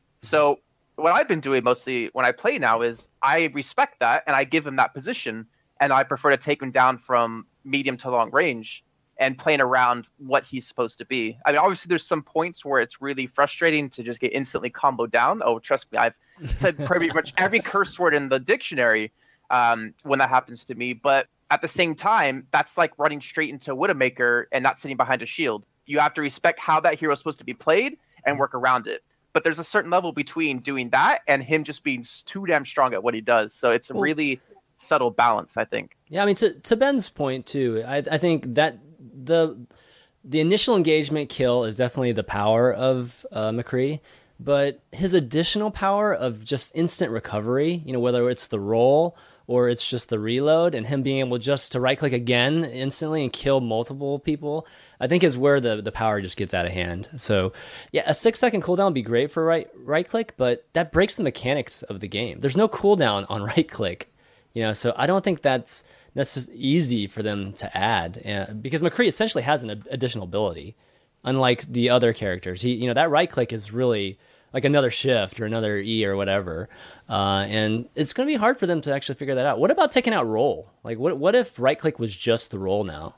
So what I've been doing mostly when I play now is I respect that and I give him that position and I prefer to take him down from medium to long range and playing around what he's supposed to be. I mean, obviously there's some points where it's really frustrating to just get instantly comboed down. Oh, trust me, I've said pretty much every curse word in the dictionary um, when that happens to me. But at the same time, that's like running straight into Widowmaker and not sitting behind a shield. You have to respect how that hero is supposed to be played and work around it. But there's a certain level between doing that and him just being too damn strong at what he does. So it's a really subtle balance, I think. Yeah, I mean, to to Ben's point too, I I think that the the initial engagement kill is definitely the power of uh, McCree, but his additional power of just instant recovery, you know, whether it's the roll or it's just the reload and him being able just to right click again instantly and kill multiple people, I think is where the, the power just gets out of hand. So yeah, a six second cooldown would be great for right right click, but that breaks the mechanics of the game. There's no cooldown on right click, you know, so I don't think that's that's just easy for them to add uh, because McCree essentially has an additional ability, unlike the other characters. He, you know, that right click is really like another shift or another E or whatever, uh, and it's going to be hard for them to actually figure that out. What about taking out roll? Like, what what if right click was just the roll now?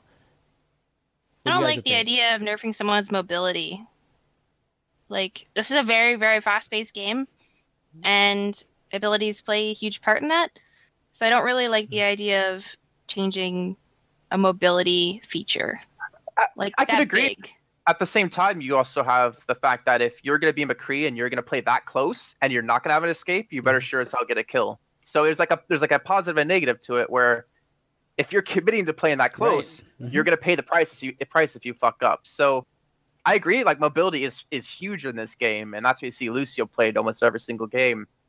I don't like the think? idea of nerfing someone's mobility. Like, this is a very, very fast-paced game, and abilities play a huge part in that. So I don't really like the idea of changing a mobility feature. Like, I, I that can agree. Big. At the same time, you also have the fact that if you're going to be McCree and you're going to play that close and you're not going to have an escape, you better sure as hell get a kill. So there's like a there's like a positive and negative to it where if you're committing to playing that close, right. mm-hmm. you're going to pay the price if you price if you fuck up. So I agree. Like, mobility is is huge in this game, and that's what you see Lucio played almost every single game.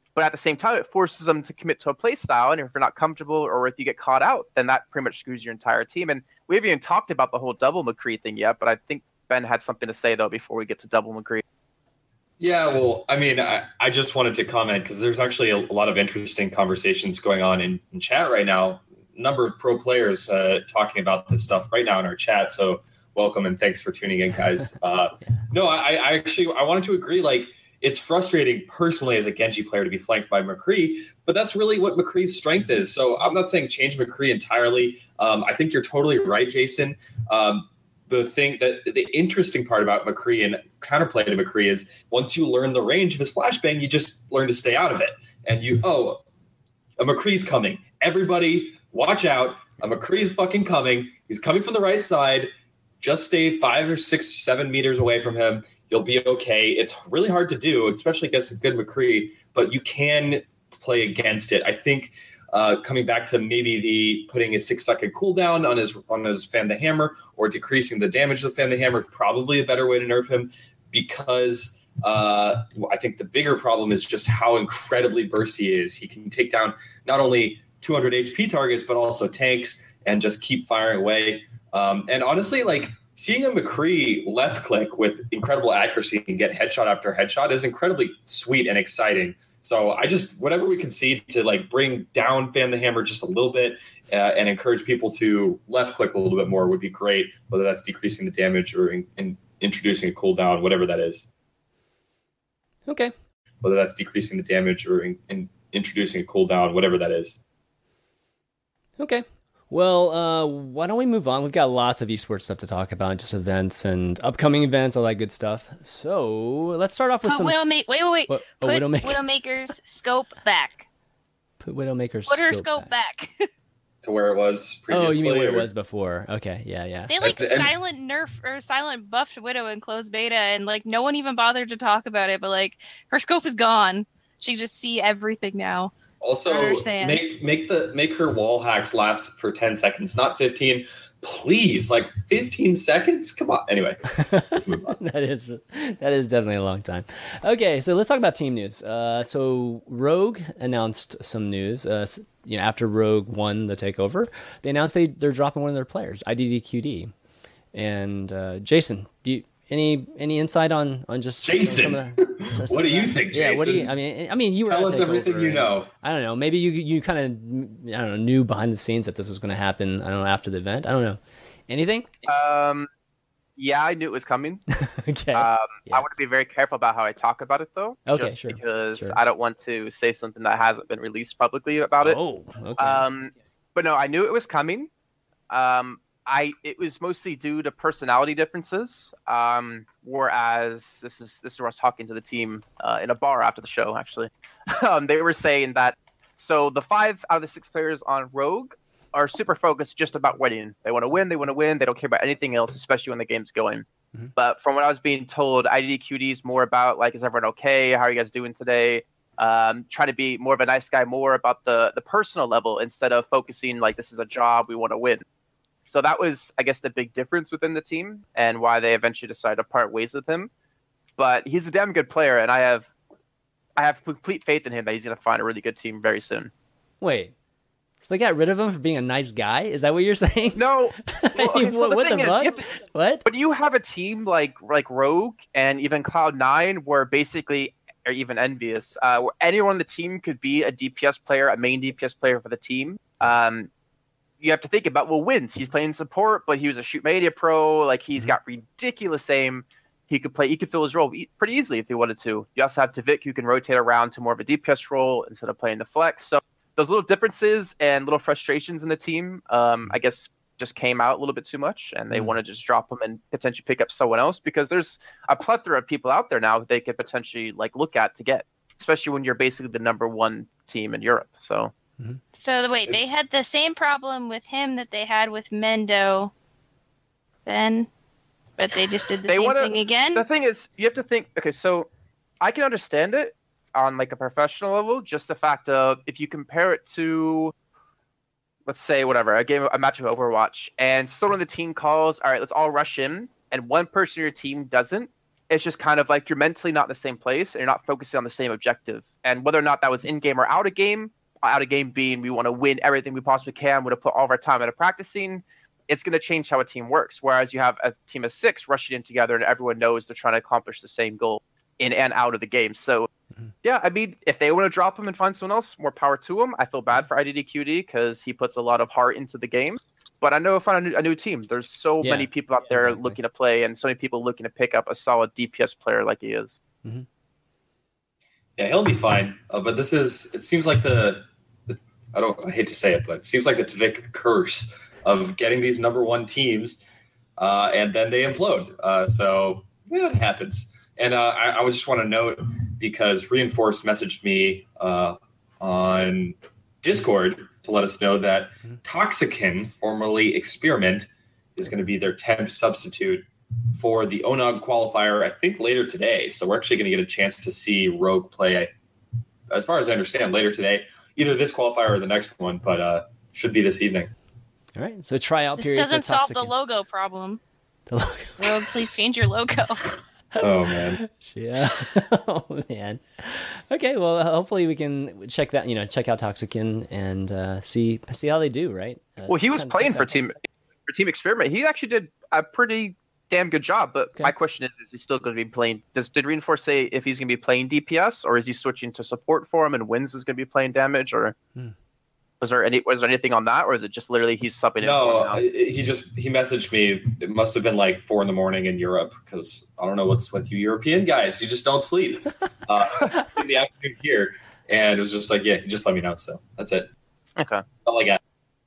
But at the same time, it forces them to commit to a play style. And if you're not comfortable or if you get caught out, then that pretty much screws your entire team. And we haven't even talked about the whole double McCree thing yet, but I think Ben had something to say, though, before we get to double McCree. Yeah, well, I mean, I, I just wanted to comment because there's actually a, a lot of interesting conversations going on in, in chat right now. A number of pro players uh, talking about this stuff right now in our chat. So welcome and thanks for tuning in, guys. Uh, no, I, I actually I wanted to agree. Like, it's frustrating personally as a Genji player to be flanked by McCree, but that's really what McCree's strength is. So I'm not saying change McCree entirely. Um, I think you're totally right, Jason. Um, the thing that the interesting part about McCree and counterplay to McCree is once you learn the range of his flashbang, you just learn to stay out of it. And you, oh, a McCree's coming. Everybody, watch out. A McCree's fucking coming. He's coming from the right side. Just stay five or six, seven meters away from him. You'll be okay. It's really hard to do, especially against a good McCree, but you can play against it. I think uh, coming back to maybe the putting a six second cooldown on his on his Fan the Hammer or decreasing the damage of Fan the Hammer, probably a better way to nerf him because uh, I think the bigger problem is just how incredibly bursty he is. He can take down not only two hundred H P targets, but also tanks and just keep firing away. Um, and honestly, like, seeing a McCree left click with incredible accuracy and get headshot after headshot is incredibly sweet and exciting. So I just, whatever we can see to like bring down Fan the Hammer just a little bit uh, and encourage people to left click a little bit more would be great, whether that's decreasing the damage or in, in introducing a cooldown, whatever that is. Okay. Whether that's decreasing the damage or in, in introducing a cooldown, whatever that is. Okay. Well, uh, why don't we move on? We've got lots of esports stuff to talk about, just events and upcoming events, all that good stuff. So let's start off with Put some. Widowmaker. Wait, wait, wait. What, oh, Put Widowmaker. Widowmaker's scope back. Put Widowmaker's Put her scope scope back. To where it was previously. Oh, you mean where or- it was before? Okay, yeah, yeah. They like And- and- silent nerf or silent buffed Widow in closed beta, and like no one even bothered to talk about it. But like her scope is gone. She can just see everything now. Also, understand. make make the make her wall hacks last for ten seconds, not fifteen. Please, like fifteen seconds. Come on. Anyway, let's move on. that is that is definitely a long time. Okay, so let's talk about team news. Uh, so Rogue announced some news. Uh, s- you know, after Rogue won the takeover, they announced they they're dropping one of their players, I D D Q D. And uh, Jason, do you any any insight on on just some- Jason, some of the- some- some what do of you that? think, Yeah, what do you? Jason? I mean, I mean, you were Tell at us everything Takeover, you and- know. I don't know. Maybe you you kind of I don't know knew behind the scenes that this was going to happen. I don't know after the event. I don't know. Anything? Um, yeah, I knew it was coming. Okay. Um, Yeah. I want to be very careful about how I talk about it, though. Okay, just sure, Because sure. I don't want to say something that hasn't been released publicly about it. Oh, okay. Um, but no, I knew it was coming. Um, I it was mostly due to personality differences. Um, whereas this is this is where I was talking to the team uh, in a bar after the show. Actually, um, they were saying that so the five out of the six players on Rogue are super focused just about winning. They want to win. They want to win. They don't care about anything else, especially when the game's going. Mm-hmm. But from what I was being told, I D D Q D is more about like, is everyone okay? How are you guys doing today? Um, try to be more of a nice guy, more about the the personal level instead of focusing like this is a job, we want to win. So that was, I guess, the big difference within the team and why they eventually decided to part ways with him. But he's a damn good player, and I have I have complete faith in him that he's going to find a really good team very soon. Wait. So they got rid of him for being a nice guy? Is that what you're saying? No, well, okay, so what the what the thing is, fuck? you have to- What? but you have a team like like Rogue and even Cloud Nine, where basically, or even Envious, uh, where anyone on the team could be a D P S player, a main D P S player for the team. Um, you have to think about, well, wins. He's playing support, but he was a shoot media pro. Like he's Mhm. got ridiculous aim. He could play. He could fill his role e- pretty easily if he wanted to. You also have Tavik, who can rotate around to more of a D P S role instead of playing the flex. So those little differences and little frustrations in the team, um, I guess, just came out a little bit too much, and they Mm. want to just drop them and potentially pick up someone else because there's a plethora of people out there now that they could potentially like look at to get, especially when you're basically the number one team in Europe. So So the wait, they It's- had the same problem with him that they had with Mendo, then, but they just did the They same wanna- thing again. the thing is, you have to think. Okay, so I can understand it on like a professional level. Just the fact of if you compare it to, let's say, whatever, a game, a match of Overwatch, and someone on the team calls, all right, let's all rush in, and one person on your team doesn't. it's just kind of like you're mentally not in the same place and you're not focusing on the same objective. And whether or not that was in game or out of game, out of game being we want to win everything we possibly can, we want to put all of our time into practicing, it's going to change how a team works. Whereas you have a team of six rushing in together and everyone knows they're trying to accomplish the same goal in and out of the game. So, mm-hmm. yeah, I mean, if they want to drop him and find someone else, more power to him. I feel bad for I D D Q D because he puts a lot of heart into the game. But I know if I find a new, a new team. There's so yeah. many people out there exactly. looking to play and so many people looking to pick up a solid D P S player like he is. Mm-hmm. Yeah, he'll be fine. Uh, but this is, it seems like the, the, I don't, I hate to say it, but it seems like the Tvik curse of getting these number one teams uh, and then they implode. Uh, so, yeah, it happens. And uh, I, I would just want to note, because Reinforce messaged me uh, on Discord to let us know that Toxican, formerly Experiment, is going to be their temp substitute for the O N O G qualifier, I think, later today. So we're actually going to get a chance to see Rogue play, as far as I understand, later today, either this qualifier or the next one, but uh, should be this evening. All right, so tryout this period. This doesn't for solve the logo problem. The logo. Rogue, please change your logo. Oh, man. Yeah. Oh, man. Okay, well, hopefully we can check that, you know, check out Toxican and uh, see see how they do, right? Uh, well, he was playing for team for Team Experiment. He actually did a pretty damn good job, but okay. my question is, is he still going to be playing? Does Did Reinforce say if he's going to be playing D P S, or is he switching to support for him and Wins is going to be playing damage, or... Hmm. Was there any? Was there anything on that, or is it just literally he's subbing? No, in he just he messaged me. It must have been like four in the morning in Europe because I don't know what's with you European guys. You just don't sleep uh, in the afternoon here, and it was just like, yeah, just let me know. So that's it. Okay, that's all I got.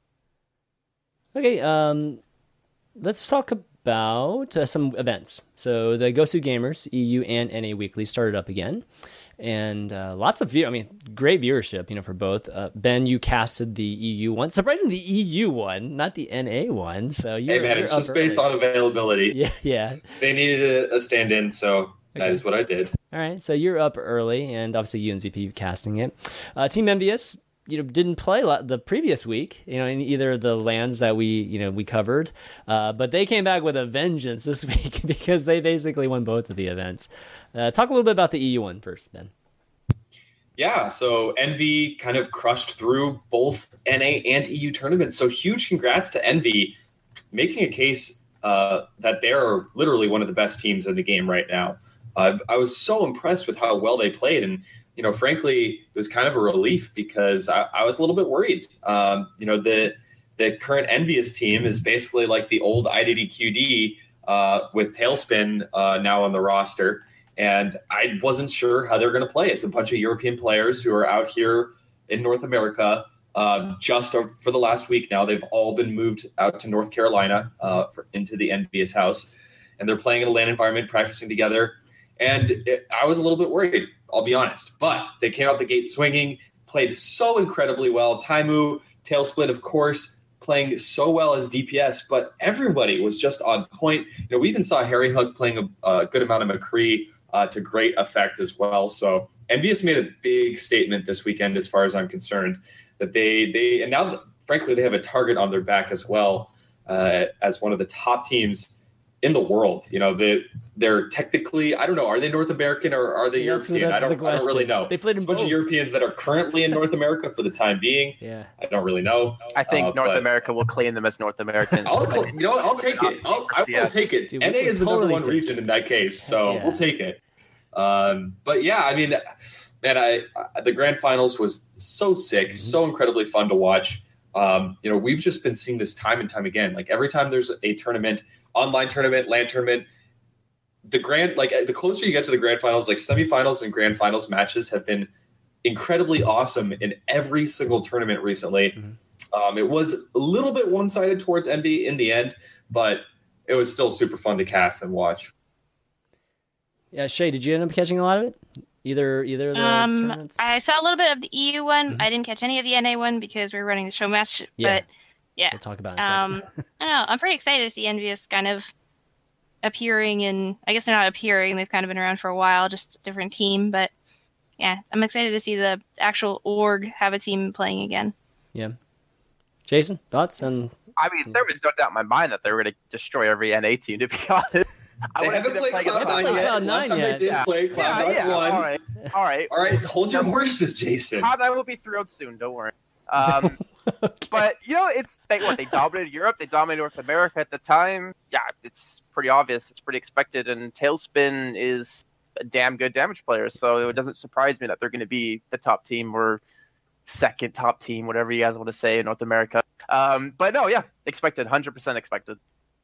Okay, um, let's talk about uh, some events. So the Gosu Gamers E U and N A Weekly started up again. And uh, lots of view. I mean, great viewership, you know, for both. Uh, Ben, you casted the E U one. Surprisingly, the E U one, not the N A one. So you hey man, it's just based on availability. Yeah, yeah. They needed a, a stand-in, so okay. that is what I did. All right, so you're up early, and obviously U N Z P casting it. Uh, Team Envious, you know, didn't play the previous week, you know, in either of the lands that we, you know, we covered, uh, but they came back with a vengeance this week because they basically won both of the events. Uh, talk a little bit about the E U one first, Ben. Yeah, so Envy kind of crushed through both N A and E U tournaments. So huge congrats to Envy, making a case uh, that they're literally one of the best teams in the game right now. Uh, I was so impressed with how well they played. And, you know, frankly, it was kind of a relief because I, I was a little bit worried. Um, you know, the the current Envious team is basically like the old I D D Q D uh, with Tailspin uh, now on the roster. And I wasn't sure how they're going to play. It's a bunch of European players who are out here in North America uh, just for the last week now. They've all been moved out to North Carolina uh, for, into the Envious house. And they're playing in a LAN environment, practicing together. And it, I was a little bit worried, I'll be honest. But they came out the gate swinging, played so incredibly well. Taimu, Tailsplit, of course, playing so well as D P S. But everybody was just on point. You know, we even saw Harry Hook playing a, a good amount of McCree Uh, to great effect as well. So Envious made a big statement this weekend, as far as I'm concerned, that they they and now frankly they have a target on their back as well uh, as one of the top teams in the world. You know, they they're technically, I don't know, are they North American or are they yes, European? I don't, I don't really know. They played in it's a bunch both. of Europeans that are currently in North America for the time being. Yeah, I don't really know. I think uh, North but, America will claim them as North American. I'll, you know, what? I'll take it. I'll, I will take it. Dude, N A is the totally number one take region in that case, so yeah. we'll take it. Um, but yeah, I mean, man, I, I the grand finals was so sick, mm-hmm. so incredibly fun to watch. Um, you know, we've just been seeing this time and time again. Like every time there's a tournament, online tournament, LAN tournament, the grand, like the closer you get to the grand finals, like semifinals and grand finals matches have been incredibly awesome in every single tournament recently. Mm-hmm. Um, it was a little bit one-sided towards Envy in the end, but it was still super fun to cast and watch. Yeah, Shay, did you end up catching a lot of it? Either either of the um, tournaments? I saw a little bit of the E U one. Mm-hmm. I didn't catch any of the N A one because we were running the show match. Yeah. But yeah, we'll talk about it in a um, second. I don't know. I'm pretty excited to see Envious kind of appearing, and I guess they're not appearing. They've kind of been around for a while, just a different team. But yeah, I'm excited to see the actual org have a team playing again. Yeah. Jason, thoughts? And I mean, there was no doubt in my mind that they were going to destroy every N A team, to be honest. I They wanna see haven't them played play against Cloud nine Cloud yet. nine Last time yet. they did Yeah. play Cloud Yeah, nine yeah. won. All right, all right. All right, hold your horses, Jason. Cloud nine will be thrilled soon. Don't worry. Um, Okay. But you know, it's they what they dominated Europe, they dominated North America at the time. Yeah, it's pretty obvious, it's pretty expected, and Tailspin is a damn good damage player, so it doesn't surprise me that they're going to be the top team or second top team, whatever you guys want to say in North America. Um, but no, yeah, expected, one hundred percent expected.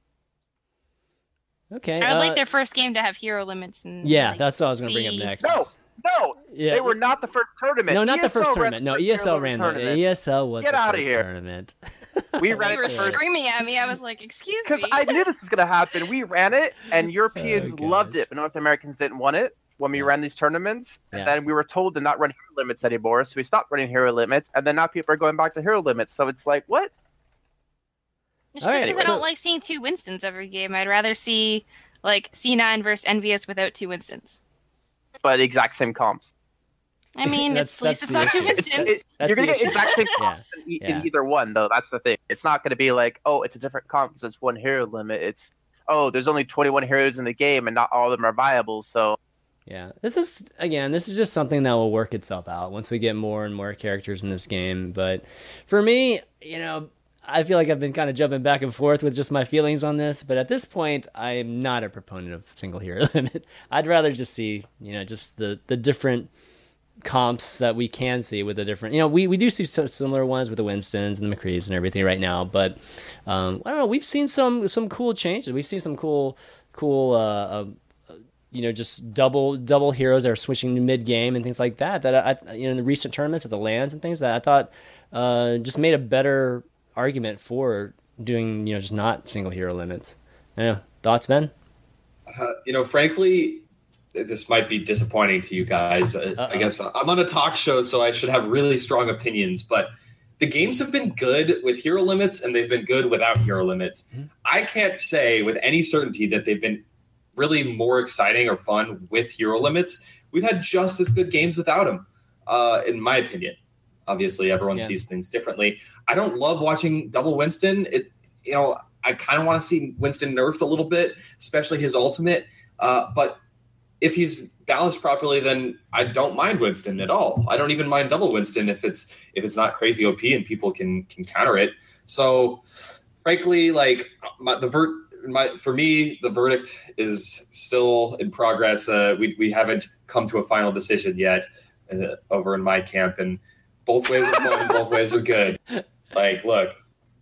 Okay. I would uh, like their first game to have hero limits. And Yeah, like, that's what I was going to bring up see- next. No, no, Yeah. they were not the first tournament. No, not E S L the first ran tournament. No, first E S L Hero ran Limit the tournament. E S L was Get the outta first here. tournament. We ran You it were the first screaming at me. I was like, "Excuse because me." I knew this was going to happen. We ran it, and Europeans Oh, loved gosh. it, but North Americans didn't want it when we Yeah. ran these tournaments. And Yeah. then we were told to not run hero limits anymore, so we stopped running hero limits. And then now people are going back to hero limits. So it's like, what? It's All just right, because I so- don't like seeing two Winstons every game. I'd rather see like C nine versus Envious without two Winstons. But exact same comps. I mean, That's- it's at least that's it's not the two issue. It's, Winstons. it, That's you're the gonna get issue. exact same Yeah. comps in, e- Yeah. in either one, though. That's the thing. It's not going to be like, oh, it's a different comp because it's one hero limit. It's oh, there's only twenty-one heroes in the game, and not all of them are viable. So Yeah, this is again. This is just something that will work itself out once we get more and more characters in this game. But for me, you know, I feel like I've been kind of jumping back and forth with just my feelings on this. But at this point, I'm not a proponent of single hero limit. I'd rather just see, you know, just the the different comps that we can see with the different. You know, we we do see so similar ones with the Winstons and the McCrees and everything right now. But um, I don't know. We've seen some some cool changes. We've seen some cool cool. Uh, uh, you know, just double double heroes that are switching mid game and things like that. That I, you know, in the recent tournaments at the lands and things that I thought uh, just made a better argument for doing, you know, just not single hero limits. Yeah, thoughts, Ben? Uh, you know, frankly, this might be disappointing to you guys. Uh, Uh-oh. I guess I'm on a talk show, so I should have really strong opinions. But the games have been good with hero limits, and they've been good without hero limits. Mm-hmm. I can't say with any certainty that they've been really more exciting or fun with hero limits. We've had just as good games without them, uh, in my opinion. Obviously, everyone Yeah. sees things differently. I don't love watching double Winston. It, you know, I kind of want to see Winston nerfed a little bit, especially his ultimate. Uh, but if he's balanced properly, then I don't mind Winston at all. I don't even mind double Winston if it's if it's not crazy O P and people can can counter it. So, frankly, like my, the vert. My, for me, the verdict is still in progress. Uh, we we haven't come to a final decision yet uh, over in my camp, and both ways are fun, both ways are good. Like, look,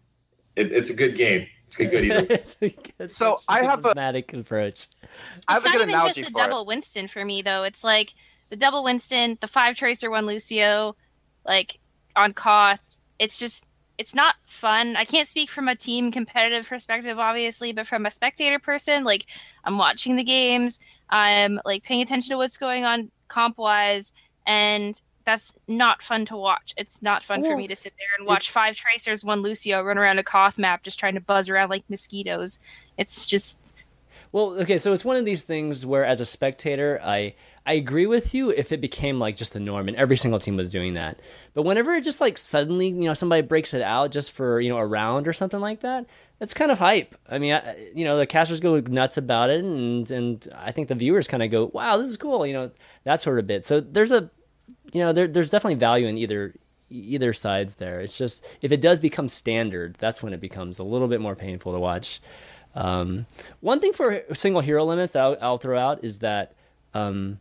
it, it's a good game. It's a good either. It's a- it's So such I have a- diplomatic approach. I have It's a not good even analogy just the for double it. Winston for me though. It's like the double Winston, the five Tracer, one Lucio, like on Koth. It's just it's not fun. I can't speak from a team competitive perspective, obviously, but from a spectator person, like I'm watching the games, I'm like paying attention to what's going on comp wise, and that's not fun to watch. It's not fun for Well, me to sit there and watch it's- five Tracers, one Lucio run around a Koth map just trying to buzz around like mosquitoes. It's just Well, okay, so it's one of these things where, as a spectator, I I agree with you if it became like just the norm and every single team was doing that. But whenever it just like suddenly, you know, somebody breaks it out just for, you know, a round or something like that, it's kind of hype. I mean, I, you know, the casters go nuts about it, and and I think the viewers kind of go, "Wow, this is cool," you know, that sort of bit. So there's a, you know, there there's definitely value in either either sides there. It's just if it does become standard, that's when it becomes a little bit more painful to watch. Um, one thing for single hero limits that I'll, I'll throw out is that um,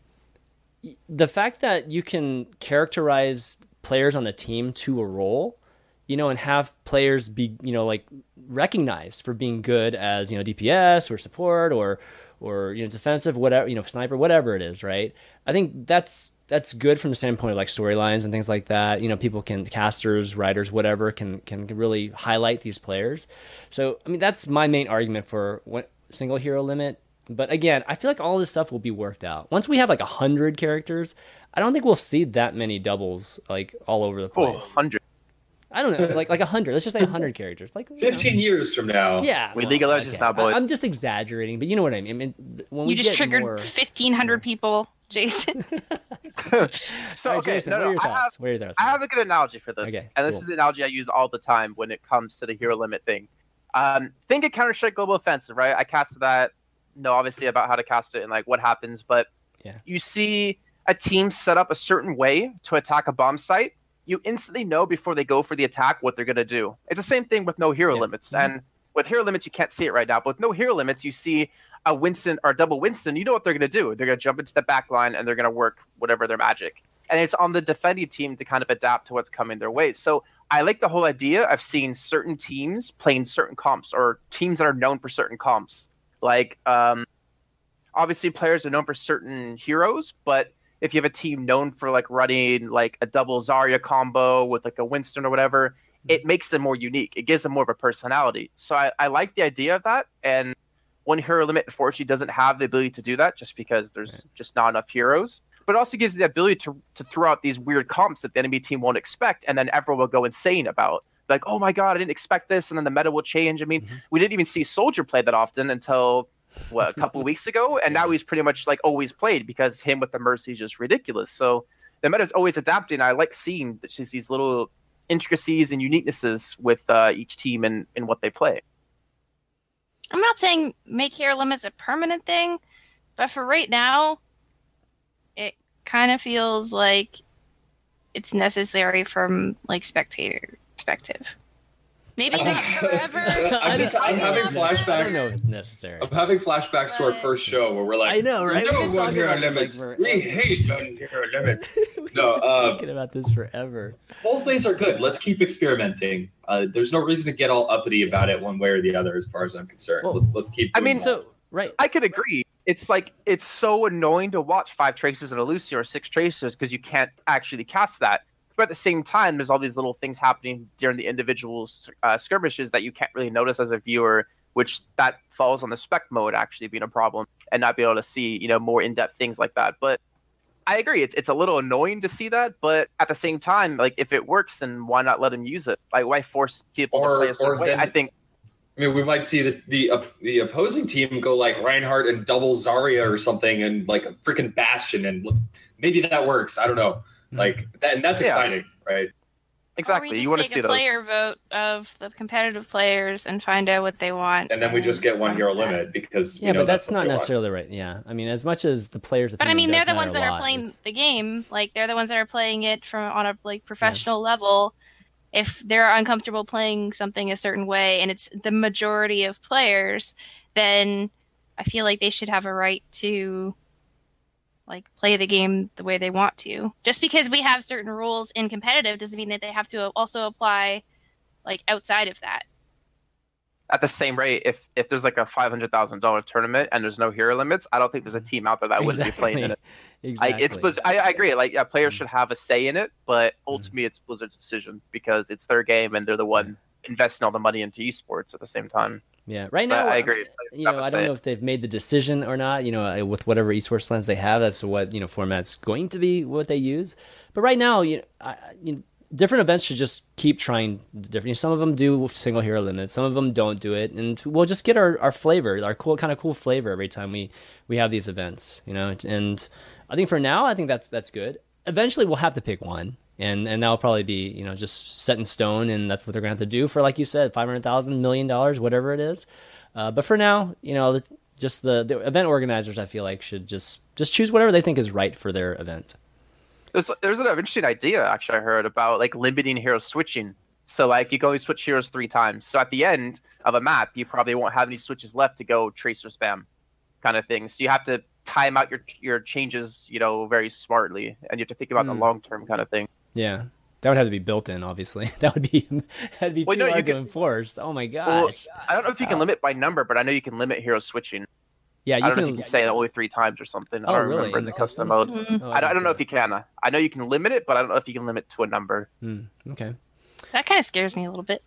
the fact that you can characterize players on a team to a role, you know, and have players be, you know, like recognized for being good as, you know, D P S or support or, or, you know, defensive, whatever, you know, sniper, whatever it is, right? I think that's, that's good from the standpoint of like storylines and things like that. You know, people can, casters, writers, whatever, can, can really highlight these players. So, I mean, that's my main argument for what single hero limit. But again, I feel like all this stuff will be worked out. Once we have like a hundred characters, I don't think we'll see that many doubles like all over the Oh, place. one hundred. I don't know, like like a hundred. Let's just say a hundred characters. Like you know. Fifteen years from now. Yeah, We League of Legends now, boys. I, I'm just exaggerating, but you know what I mean. I mean when we you just get triggered more... fifteen hundred people, Jason. So All right, okay, Jason, no, what no, are your I have thoughts? What are your thoughts? I have a good analogy for this, Okay, and this cool. is the analogy I use all the time when it comes to the hero limit thing. Um, think of Counter Strike Global Offensive, right? I casted that know obviously about how to cast it and like what happens, but Yeah. you see a team set up a certain way to attack a bomb site, you instantly know before they go for the attack what they're going to do. It's the same thing with no hero Yeah. limits. Mhm. And with hero limits, you can't see it right now. But with no hero limits, you see a Winston or a double Winston, you know what they're going to do. They're going to jump into the back line and they're going to work whatever their magic. And it's on the defending team to kind of adapt to what's coming their way. So I like the whole idea of seeing certain teams playing certain comps or teams that are known for certain comps. Like, um, obviously players are known for certain heroes, but if you have a team known for like running like a double Zarya combo with like a Winston or whatever, it makes them more unique. It gives them more of a personality. So I, I like the idea of that. And one hero limit, unfortunately, doesn't have the ability to do that just because there's Right. just not enough heroes. But it also gives you the ability to, to throw out these weird comps that the enemy team won't expect, and then everyone will go insane about. Like, oh my god, I didn't expect this, and then the meta will change. I mean, Mhm. we didn't even see Soldier play that often until, what, a couple weeks ago? And now he's pretty much like always played because him with the Mercy is just ridiculous. So the meta is always adapting. I like seeing just these little intricacies and uniquenesses with uh, each team and, and what they play. I'm not saying make hero limits a permanent thing, but for right now, it kind of feels like it's necessary from like spectator perspective. Maybe not forever. I'm just- I I'm don't having know if it's- I don't know flashbacks. if it's necessary. I'm having flashbacks to our first show where we're like, I know, right? No We've been one talking hero about this, like, limits. forever. We hate non hero limits. We've No, been uh, talking about this forever. Both ways are good. Let's keep experimenting. Uh, there's no reason to get all uppity about it one way or the other, as far as I'm concerned. Well, Let- Let's keep. I doing mean, that. So right. I could agree. It's like it's so annoying to watch five tracers and a Lucio or six tracers because you can't actually cast that. But at the same time, there's all these little things happening during the individual uh, skirmishes that you can't really notice as a viewer, which that falls on the spec mode actually being a problem and not be able to see, you know, more in-depth things like that. But I agree, it's it's a little annoying to see that, but at the same time, like if it works, then why not let them use it? Like why force people Or- to play a certain or way? then- I think I mean, we might see the the, uh, the opposing team go like Reinhardt and double Zarya or something, and like a freaking Bastion, and look, maybe that works. I don't know. Mhm. Like, that, and that's Yeah. exciting, right? exactly. Or we You just want to take see a those. player vote of the competitive players and find out what they want. And then we just get one hero limit because we Yeah, know but that's what not they want. necessarily right. Yeah, I mean, as much as the players' But I opinion mean, they're does the ones matter that a are lot, playing it's- the game. Like they're the ones that are playing it from on a like professional level. If they're uncomfortable playing something a certain way, and it's the majority of players, then I feel like they should have a right to like play the game the way they want to. Just because we have certain rules in competitive doesn't mean that they have to also apply like outside of that. At the same rate, if if there's like a five hundred thousand dollar tournament and there's no hero limits, I don't think there's a team out there that wouldn't be playing in it. Exactly. Like, it's Blizz- I, I agree. Like, yeah, players should have a say in it, but ultimately it's Blizzard's decision because it's their game and they're the one investing all the money into esports at the same time. Yeah, right But now I agree. You know, Have a I don't say. know if they've made the decision or not. You know, with whatever esports plans they have, that's what you know format's going to be what they use. But right now, you know, I, you know, different events should just keep trying different. You know, some of them do single hero limits, some of them don't do it, and we'll just get our, our flavor, our cool kind of cool flavor every time we we have these events. You know, and I think for now, I think that's that's good. Eventually, we'll have to pick one. And and that'll probably be, you know, just set in stone, and that's what they're going to have to do for, like you said, five hundred thousand million dollars, whatever it is. Uh, but for now, you know, just the, the event organizers, I feel like, should just just choose whatever they think is right for their event. There's there's an interesting idea actually I heard about like limiting hero switching. So like you can only switch heroes three times. So at the end of a map, you probably won't have any switches left to go tracer spam, kind of thing. So you have to time out your your changes, you know, very smartly, and you have to think about Hmm. the long term kind of thing. Yeah, that would have to be built in, obviously. That would be that'd be Well, too no, you hard to could- enforce. Oh my Well, gosh. I don't know if you can limit by number, but I know you can limit hero switching. Yeah, I you don't know can. if you can say it only three times or something. Oh, I don't really? remember In in the the custom? custom mode. Mhm. Oh, I don't, I don't know see if you can. I know you can limit it, but I don't know if you can limit to a number. that. Hmm, okay. That kind of scares me a little bit.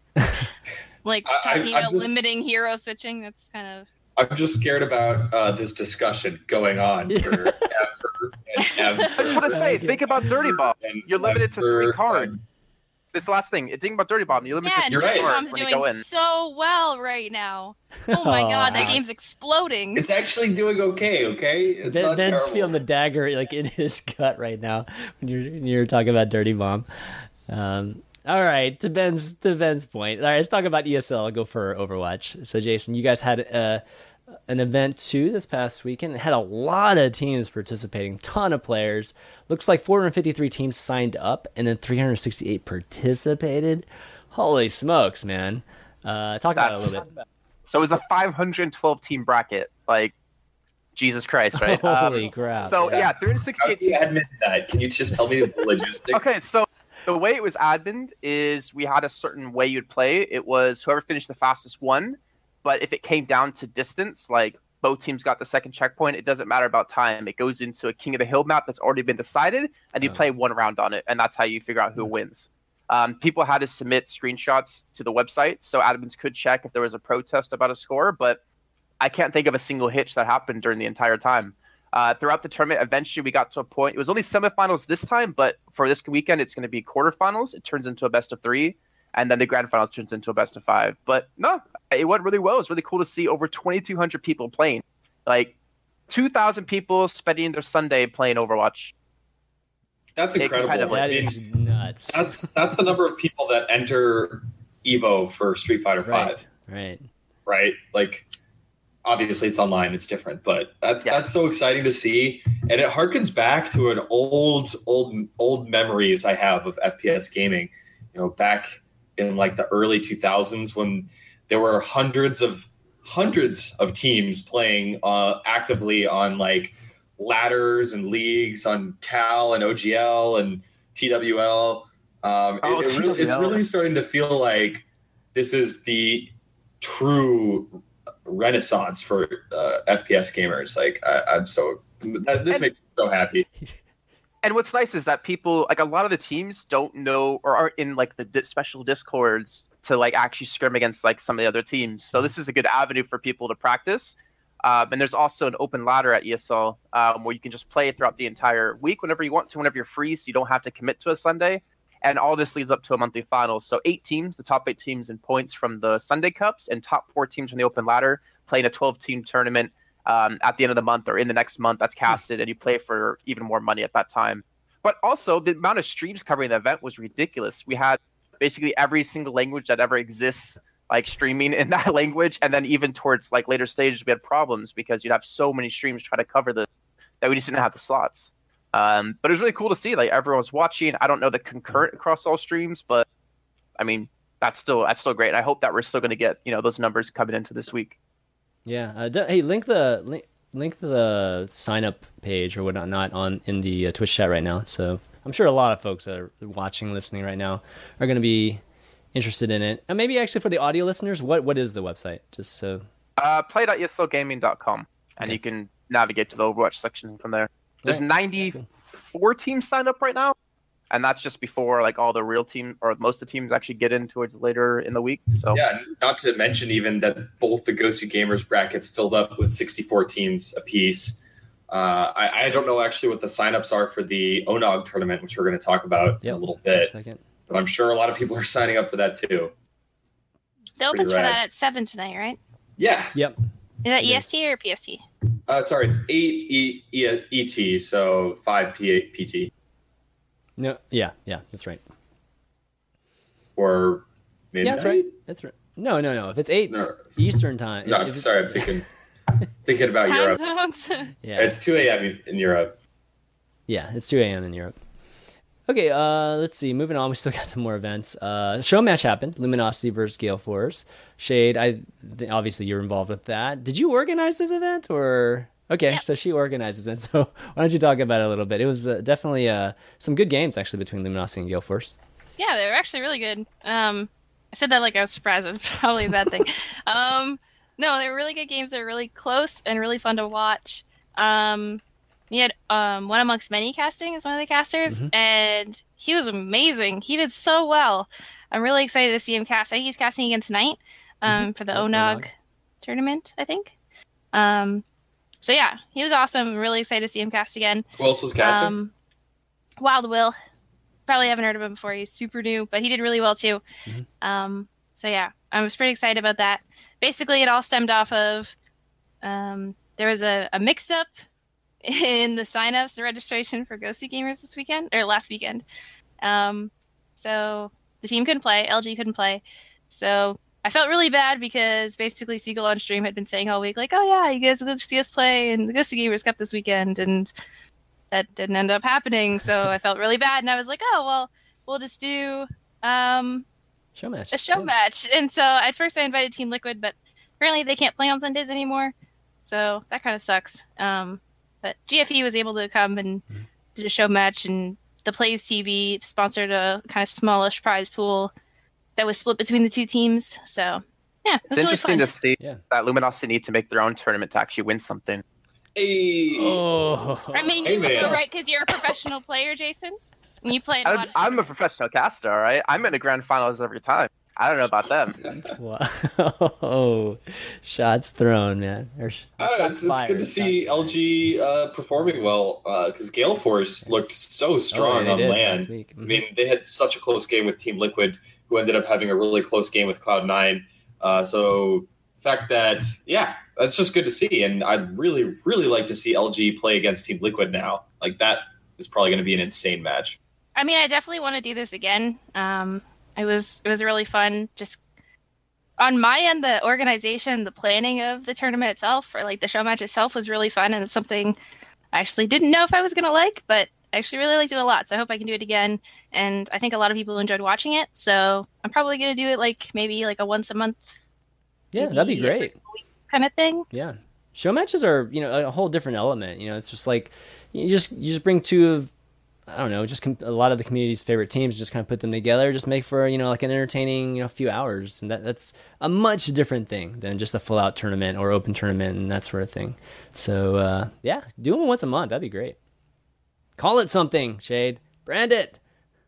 Like I- I- talking I'm about just- limiting hero switching, that's kind of I'm just scared about uh, this discussion going on forever and ever. I just want to say, think about Dirty Bomb. and You're limited to three ever. cards. This last thing, think about Dirty Bomb. You're limited yeah. to And You're three Dirty right. cards Bomb's when you doing go in. so well right now. Oh my god, that Aw. game's exploding. It's actually doing okay. Okay, it's Ben, not Ben's terrible. feeling the dagger like in his gut right now when you're when you're talking about Dirty Bomb. Um, all right, to Ben's to Ben's point. All right, let's talk about E S L. I'll go for Overwatch. So, Jason, you guys had uh, an event too this past weekend. It had a lot of teams participating, ton of players. Looks like four hundred fifty-three teams signed up, and then three hundred sixty-eight participated. Holy smokes, man! Uh, talk about it a little bit. So it was a five hundred twelve team bracket. Like, Jesus Christ, right? Holy um, crap! So yeah, Yeah. three hundred How sixty-eight do you teams. admit that? Can you just tell me the logistics? Okay, so the way it was admin is we had a certain way you'd play. It was whoever finished the fastest won, but if it came down to distance, like both teams got the second checkpoint, it doesn't matter about time. It goes into a King of the Hill map that's already been decided, and you Oh. play one round on it, and that's how you figure out who wins. Um, people had to submit screenshots to the website, so admins could check if there was a protest about a score, but I can't think of a single hitch that happened during the entire time. Uh, throughout the tournament, eventually we got to a point. It was only semifinals this time, but for this weekend, it's going to be quarterfinals. It turns into a best of three, and then the grand finals turns into a best of five. But no, it went really well. It was really cool to see over twenty-two hundred people playing, like two thousand people spending their Sunday playing Overwatch. That's It incredible. kind of I That mean, is nuts. that's that's the number of people that enter Evo for Street Fighter right. Five, Right. right? Like, obviously it's online, it's different, but that's Yeah. that's so exciting to see, and it harkens back to an old, old, old memories I have of F P S gaming. You know, back in like the early two thousands when there were hundreds of hundreds of teams playing uh, actively on like ladders and leagues on Cal and O G L and T W L. Um, Oh, it, it really, it's T W L. really starting to feel like this is the true renaissance for uh, F P S gamers. Like I, I'm so that, this And- makes me so happy. And what's nice is that people, like a lot of the teams don't know or aren't in like the di- special discords to like actually scrim against like some of the other teams. So this is a good avenue for people to practice. Um, and there's also an open ladder at E S L um, where you can just play throughout the entire week whenever you want to, whenever you're free. So you don't have to commit to a Sunday. And all this leads up to a monthly final. So eight teams, the top eight teams in points from the Sunday Cups, and top four teams from the open ladder playing a twelve-team tournament um, at the end of the month or in the next month that's casted, and you play for even more money at that time. But also, the amount of streams covering the event was ridiculous. We had basically every single language that ever exists, like streaming in that language, and then even towards like later stages, we had problems because you'd have so many streams try to cover this that we just didn't have the slots. Um, but it was really cool to see like everyone was watching. I don't know the concurrent across all streams, but I mean that's still that's still great. And I hope that we're still going to get you know those numbers coming into this week. Yeah. Uh, d- hey, link the link, link the sign up page or whatnot not on in the uh, Twitch chat right now. So I'm sure a lot of folks that are watching, listening right now are going to be interested in it. And maybe actually for the audio listeners, what what is the website? Just so. Uh, play dot e s l gaming dot com, and Okay. you can navigate to the Overwatch section from there. There's Right. ninety-four teams signed up right now, and that's just before like all the real team or most of the teams actually get in towards later in the week. So Yeah, not to mention even that both the Gosu Gamers brackets filled up with sixty-four teams apiece. Uh, I, I don't know actually what the signups are for the O N O G tournament, which we're going to talk about in Yep. a little One bit. second. But I'm sure a lot of people are signing up for that too. It's The pretty opens for rad. that at seven tonight, right? Yeah. Yep. Is that It E is. S T or P S T? Uh, sorry, it's eight e- e- E T, so five P- PT. No. Yeah. Yeah. That's right. Or maybe Yeah, that's right. That's right. No, no, no. If it's eight No, Eastern time. no if it's- sorry, I'm thinking thinking about Time Europe. zones. Yeah. It's two a.m. in Europe. Yeah, it's two a.m. in Europe. Okay, uh, let's see. Moving on, we still got some more events. Uh, show match happened. Luminosity versus Gale Force. Shade, I th- obviously you're involved with that. Did you organize this event or? Okay, Yeah. so she organizes it. So why don't you talk about it a little bit? It was uh, definitely uh, some good games actually between Luminosity and Gale Force. Yeah, they were actually really good. Um, I said that like I was surprised. That's probably a bad thing. um, no, they were really good games. They were really close and really fun to watch. Um, we had um, one amongst many casting as one of the casters, Mhm. and he was amazing. He did so well. I'm really excited to see him cast. I think he's casting again tonight um, for the Yep, O N O G O N O G. tournament, I think. Um, so yeah, he was awesome. I'm really excited to see him cast again. Who else was casting? Um, Wild Will. Probably haven't heard of him before. He's super new, but he did really well too. Mhm. Um, so yeah, I was pretty excited about that. Basically, it all stemmed off of um, there was a, a mix-up in the sign-ups and registration for Ghosty Gamers this weekend or last weekend. Um, so the team couldn't play. L G couldn't play. So I felt really bad because basically Siegel on stream had been saying all week, like, oh yeah, you guys will see us play in the Gusta Gamers Cup this weekend, and that didn't end up happening. So I felt really bad, and I was like, oh well, we'll just do um, show match. a show yeah. match. And so at first I invited Team Liquid, but apparently they can't play on Sundays anymore, so that kind of sucks. Um, but G F E was able to come and mm-hmm. did a show match, and the Plays T V sponsored a kind of smallish prize pool that was split between the two teams. So yeah, it was it's interesting really to see yeah. that Luminosity need to make their own tournament to actually win something. Hey. Oh. I mean, Hey, you man. know, right? Because you're a professional player, Jason. And you play. In a lot I'm, of I'm a tournaments. professional caster, all right? I'm in the grand finals every time. I don't know about them. Wow. Shots thrown, man. Or sh- Uh, shots it's, it's fired, good to see shots L G uh, performing well because Gale Force looked so strong Oh, they on did LAN. last week. I mean, they had such a close game with Team Liquid, who ended up having a really close game with Cloud nine. Uh, so the fact that, yeah, that's just good to see. And I'd really, really like to see L G play against Team Liquid now. Like, that is probably going to be an insane match. I mean, I definitely want to do this again. Um, it was it was really fun. Just on my end, the organization, the planning of the tournament itself, or like the show match itself, was really fun, and it's something I actually didn't know if I was going to like, but I actually really liked it a lot. So I hope I can do it again. And I think a lot of people enjoyed watching it. So I'm probably going to do it like maybe like a once a month. Yeah, that'd be great. Kind of thing. Yeah. Show matches are, you know, a whole different element. You know, it's just like you just you just bring two of, I don't know, just com- a lot of the community's favorite teams, just kind of put them together, just make for, you know, like an entertaining, you know, few hours. And that that's a much different thing than just a full out tournament or open tournament and that sort of thing. So, uh, yeah, do them once a month. That'd be great. Call it something, Shade. Brand it.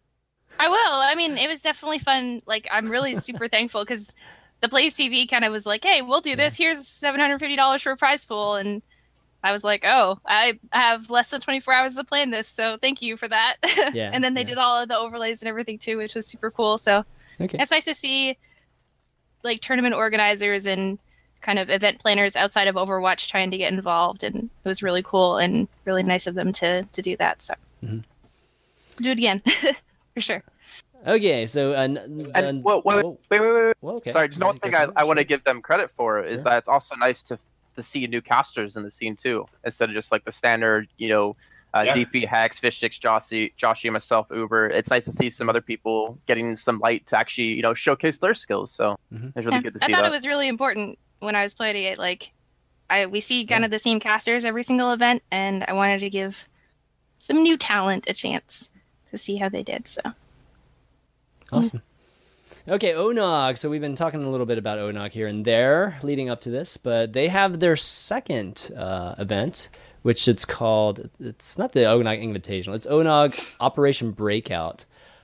I will. I mean, it was definitely fun. Like, I'm really super thankful because the Plays T V kind of was like, hey, we'll do this. Here's seven hundred fifty dollars for a prize pool. And I was like, oh, I have less than twenty-four hours to plan this, so thank you for that. Yeah, and then they yeah. did all of the overlays and everything too, which was super cool. So Okay. it's nice to see like tournament organizers and kind of event planners outside of Overwatch trying to get involved, and it was really cool and really nice of them to to do that. So Mm-hmm. do it again for sure. Okay, so uh, n- And n- wait, wait, oh, wait, wait, wait. well, okay. Sorry, just Yeah, one go thing for I, it, I want to sure. give them credit for is Sure. that it's also nice to to see new casters in the scene too, instead of just like the standard, you know, uh, Yeah. Z P, Hex, Fishsticks, Joshy, Joshy, myself, Uber. It's nice to see some other people getting some light to actually, you know, showcase their skills. So Mhm. it's really Yeah, good to I see thought that. it was really important when I was playing it. Like, I we see kind of the same casters every single event, and I wanted to give some new talent a chance to see how they did. So Awesome. Okay, O N O G. So we've been talking a little bit about O N O G here and there leading up to this, but they have their second uh, event, which it's called, it's not the O N O G Invitational, it's O N O G Operation Breakout.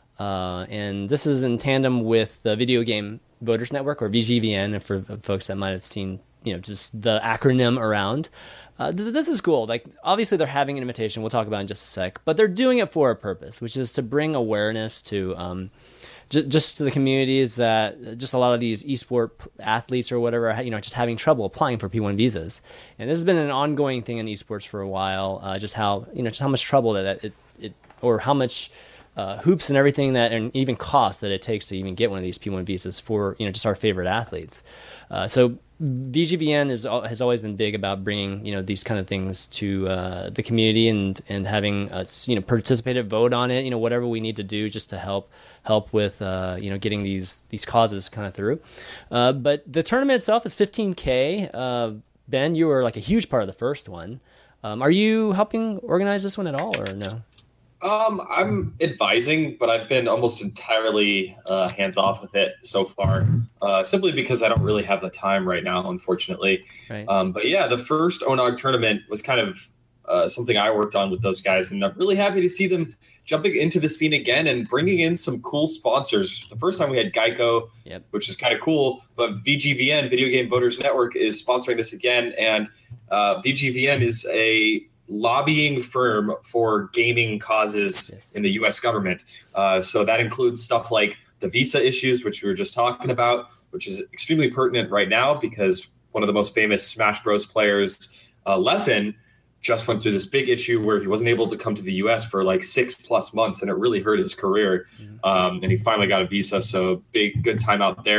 Uh, and this is in tandem with the Video Game Voters Network, or V G V N, for folks that might have seen, you know, just the acronym around. Uh, th- this is cool. Like, obviously they're having an invitation, we'll talk about it in just a sec, but they're doing it for a purpose, which is to bring awareness to um, j- just to the communities that just a lot of these esport p- athletes or whatever, you know, just having trouble applying for P one visas. And this has been an ongoing thing in esports for a while. Uh, just how, you know, just how much trouble that it, it or how much uh, hoops and everything that, and even cost that it takes to even get one of these P one visas for, you know, just our favorite athletes. Uh, so V G V N is, has always been big about bringing, you know, these kind of things to uh, the community, and, and having us, you know, participate, vote on it, you know, whatever we need to do just to help help with, uh, you know, getting these these causes kind of through. Uh, but the tournament itself is fifteen K. Uh, Ben, you were like a huge part of the first one. Um, are you helping organize this one at all, or no? Um, I'm advising, but I've been almost entirely uh, hands off with it so far, uh, simply because I don't really have the time right now, unfortunately. Right. Um, but yeah, the first O N O G tournament was kind of uh, something I worked on with those guys, and I'm really happy to see them jumping into the scene again and bringing in some cool sponsors. The first time we had Geico, Yep. which is kind of cool, but V G V N, Video Game Voters Network, is sponsoring this again, and uh, V G V N is a lobbying firm for gaming causes Yes. in the U S government. Uh, so that includes stuff like the visa issues, which we were just talking about, which is extremely pertinent right now because one of the most famous Smash Bros. Players, uh, Leffen, just went through this big issue where he wasn't able to come to the U S for like six plus months, and it really hurt his career. Mhm. Um, and he finally got a visa, so big, good time out there.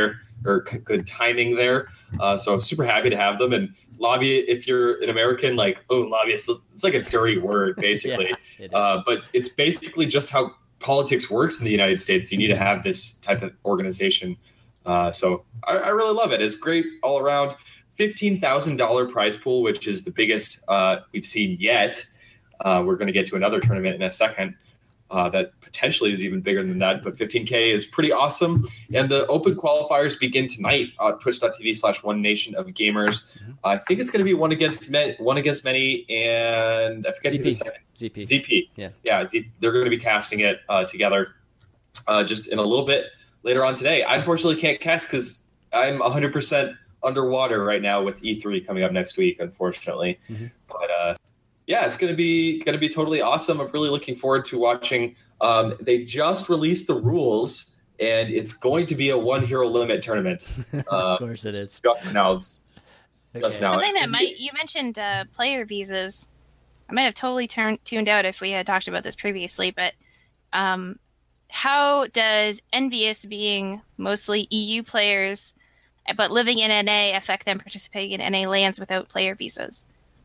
or c- good timing there. Uh, so I'm super happy to have them. And lobby, if you're an American, like, oh, lobbyist, it's like a dirty word, basically. Yeah, it is. uh, but it's basically just how politics works in the United States. You need to have this type of organization. Uh, so I, I really love it. It's great all around. fifteen thousand dollars prize pool, which is the biggest uh, we've seen yet. Uh, we're going to get to another tournament in a second uh, that potentially is even bigger than that. But fifteen K is pretty awesome. And the open qualifiers begin tonight at twitch.tv slash one nation of gamers. I think it's going to be one against many, one against many, and I forget Z P. who the second. Z P. Z P. Yeah. Yeah. Z- they're going to be casting it uh, together uh, just in a little bit later on today. I unfortunately can't cast because I'm one hundred percent underwater right now with E three coming up next week, unfortunately. Mm-hmm. But uh, yeah, it's going to be going to be totally awesome. I'm really looking forward to watching. Um, they just released the rules, and it's going to be a one hero limit tournament. Uh, Of course it is. just announced. Okay. Just now. Something it's- that might you mentioned uh, player visas. I might have totally turned tuned out if we had talked about this previously, but um, how does envious being mostly E U players, but living in N A, affect them participating in N A lands without player visas?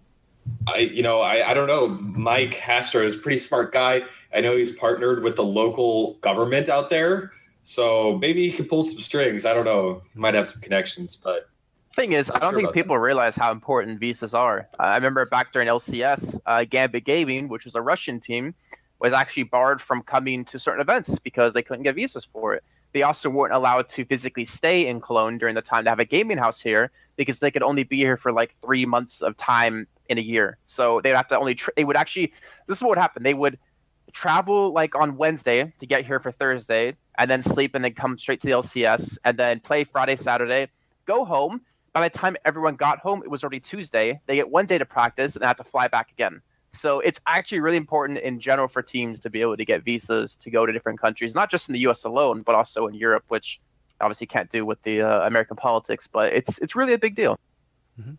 I, you know, I, I don't know. Mike Hastor is a pretty smart guy. I know he's partnered with the local government out there, so maybe he can pull some strings. I don't know. He might have some connections, but Thing is, Not I don't sure think about people realize how important visas are. Uh, I remember back during L C S, uh, Gambit Gaming, which was a Russian team, was actually barred from coming to certain events because they couldn't get visas for it. They also weren't allowed to physically stay in Cologne during the time to have a gaming house here because they could only be here for like three months of time in a year. So they'd have to only, tra- they would actually, this is what would happen. They would travel like on Wednesday to get here for Thursday and then sleep and then come straight to the L C S and then play Friday, Saturday, go home. By the time everyone got home, it was already Tuesday. They get one day to practice and they have to fly back again. So it's actually really important in general for teams to be able to get visas to go to different countries, not just in the U S alone, but also in Europe, which obviously can't do with the uh, American politics. But it's it's really a big deal. Mm-hmm.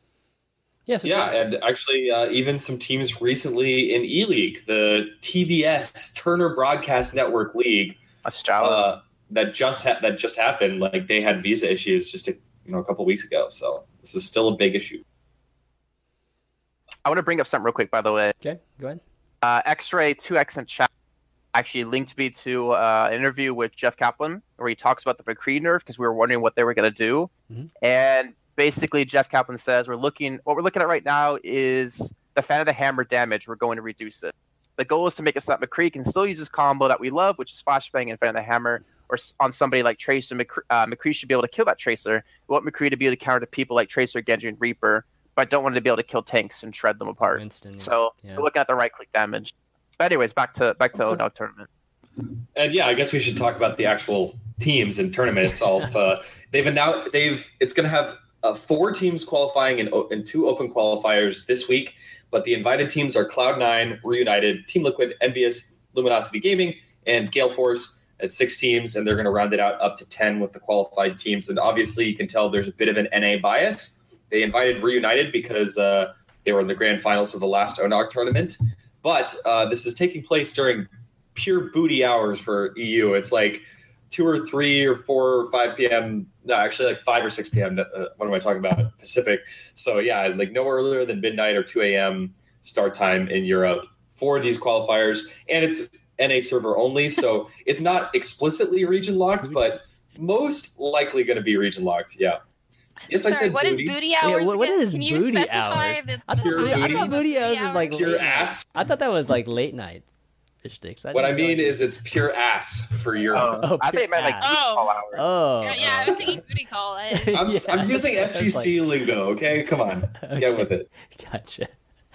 Yeah, so yeah, and actually, uh, even some teams recently in E League, the T B S Turner Broadcast Network League, Australia. uh, that just ha- that just happened. Like they had visa issues just a, you know a couple weeks ago. So this is still a big issue. I want to bring up something real quick, by the way. Okay, go ahead. Uh, X-Ray two X in chat actually linked me to uh, an interview with Jeff Kaplan where he talks about the McCree nerf because we were wondering what they were going to do. Mm-hmm. And basically, Jeff Kaplan says we're looking. What we're looking at right now is the Fan of the Hammer damage. We're going to reduce it. The goal is to make it so that McCree can still use his combo that we love, which is Flashbang and Fan of the Hammer, or on somebody like Tracer. McCree, uh, McCree should be able to kill that Tracer. We want McCree to be able to counter people like Tracer, Genji, and Reaper, but I don't want to be able to kill tanks and shred them apart. Winston, So yeah. we're looking at the right click damage. But anyways, back to back to Okay. Onog tournament. And yeah, I guess we should talk about the actual teams and tournament itself. uh, they've announced they've it's going to have uh, four teams qualifying and in, in two open qualifiers this week. But the invited teams are Cloud nine, Reunited, Team Liquid, Envious, Luminosity Gaming, and Gale Force at six teams, and they're going to round it out up to ten with the qualified teams. And obviously, you can tell there's a bit of an N A bias. They invited Reunited because uh, they were in the grand finals of the last O N O G tournament. But uh, this is taking place during pure booty hours for E U. It's like two or three or four or five p.m. No, actually like five or six p.m. Uh, what am I talking about? Pacific. So yeah, like no earlier than midnight or two a.m. start time in Europe for these qualifiers. And it's N A server only, so it's not explicitly region locked, but most likely going to be region locked. Yeah. Yes, Sorry, I said what booty. is booty Yeah, hours? what- what again? is Can you booty specify hours? the- I the thought, Pure I timing booty? thought of booty hours was like Pure late night. ass. I thought that was like late night. Sticks. What I mean is it's pure ass for Europe. Oh, I think it meant like ass. baseball hours. Oh, Yeah, yeah, I was thinking booty call. I, I'm, Yeah, I'm using I F G C was lingo, okay? Come on. Okay. Get with it. Gotcha.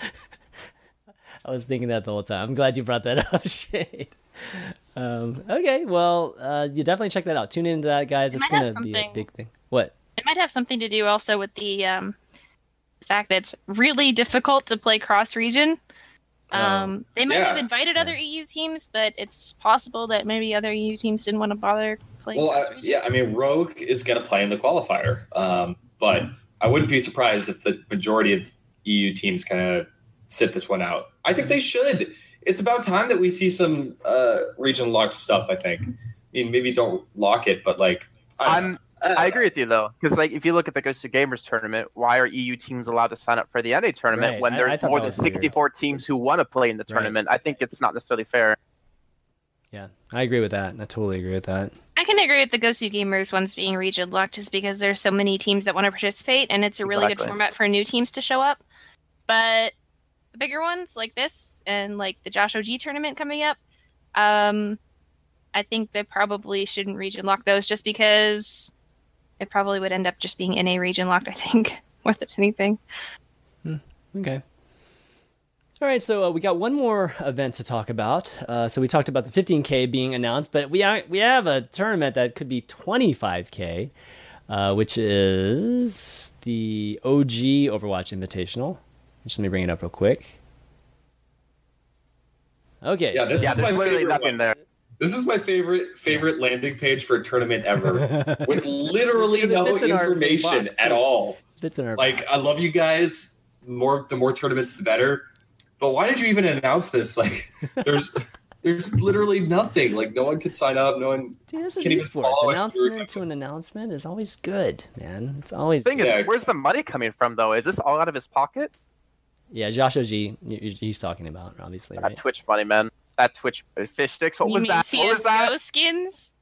I was thinking that the whole time. I'm glad you brought that up, Shade. Um, okay, well, uh, you definitely check that out. Tune into that, guys. It It's might going have to be a something- big thing. What? it might have something to do also with the um, fact that it's really difficult to play cross region. Um, they might Yeah. have invited other E U teams, but it's possible that maybe other E U teams didn't want to bother playing Well, cross uh, region. yeah, I mean, Rogue is going to play in the qualifier, um, but I wouldn't be surprised if the majority of E U teams kind of sit this one out. I think they should. It's about time that we see some uh, region locked stuff, I think. I mean, maybe don't lock it, but like, I don't I'm I agree with you though, because like if you look at the Ghost of Gamers tournament, why are E U teams allowed to sign up for the N A tournament Right. when I- there's I thought more that than was weird. sixty-four teams who want to play in the Right. tournament? I think it's not necessarily fair. Yeah, I agree with that. I totally agree with that. I can agree with the Ghost of Gamers ones being region locked just because there's so many teams that want to participate and it's a really good Exactly. format for new teams to show up. But the bigger ones like this and like the Josh O G tournament coming up, um, I think they probably shouldn't region lock those just because it probably would end up just being N A region locked, I think, more than anything. Okay. All right, so uh, we got one more event to talk about. Uh, so we talked about the fifteen K being announced, but we ha- we have a tournament that could be twenty-five K, uh, which is the O G Overwatch Invitational. Just let me bring it up real quick. Okay. Yeah, so- this Yeah, is there's my literally favorite nothing one. there. This is my favorite favorite landing page for a tournament ever, with literally It no fits in our information box, at too. all. Fits in our Like, box. I love you guys. More the more tournaments, the better. But why did you even announce this? Like, there's there's literally nothing. Like, no one could sign up. No one. Dude, this is can't even esports. follow it Announcement through. to an announcement is always good, man. It's always The thing Yeah. is, where's the money coming from though? Is this all out of his pocket? yeah. Josh O G, y- y- he's talking about obviously, That right? Twitch money, man. That Twitch fish sticks. What you was mean that? What was C S G O that? skins?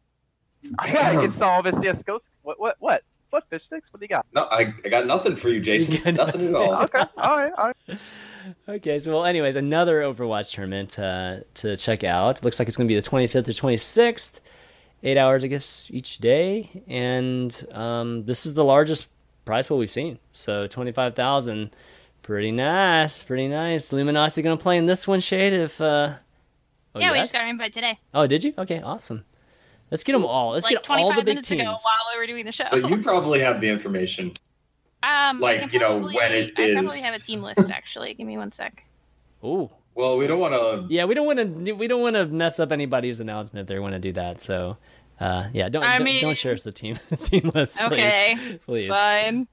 Yeah, I can solve his C S G O. What? What? What? What fish sticks? What do you got? No, I, I got nothing for you, Jason. got nothing at all. Okay. All right. All right. Okay, so well, anyways, another Overwatch tournament uh, to check out. Looks like it's going to be the twenty-fifth or twenty-sixth. Eight hours, I guess, each day, and um, this is the largest prize pool we've seen. So twenty-five thousand, pretty nice, pretty nice. Luminosity going to play in this one, Shade. If uh... oh, yeah, we yes? just got our invite today. Oh, did you? Okay, awesome. Let's get them all. Let's like get all the twenty-five big minutes teams. ago while we were doing the show. So you probably have the information. um, like, I can you know, probably- when it I probably is. have a team list actually. Give me one sec. Ooh. Well, we don't want to. Yeah, we don't want to. We don't want to mess up anybody's announcement if they want to do that. So, uh, yeah, don't I don't, mean- don't share us the team team list, please. Okay, please. fine.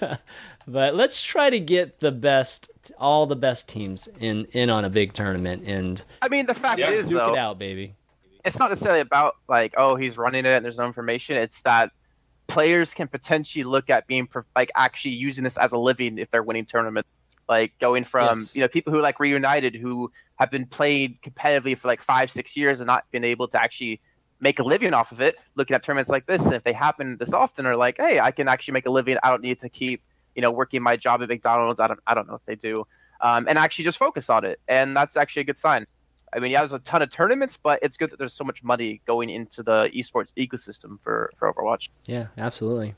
But let's try to get the best, all the best teams in in on a big tournament and I mean, the fact Yeah, is, duke though, it out, baby. it's not necessarily about like, oh, he's running it and there's no information. It's that players can potentially look at being pro- like actually using this as a living if they're winning tournaments. Like going from Yes. you know people who like Reunited who have been playing competitively for like five, six years and not been able to actually make a living off of it. Looking at tournaments like this, and if they happen this often, are like, hey, I can actually make a living. I don't need to keep you know working my job at McDonald's. I don't I don't know if they do, um, and actually just focus on it. And that's actually a good sign. I mean, yeah, there's a ton of tournaments, but it's good that there's so much money going into the esports ecosystem for, for Overwatch. Yeah, absolutely.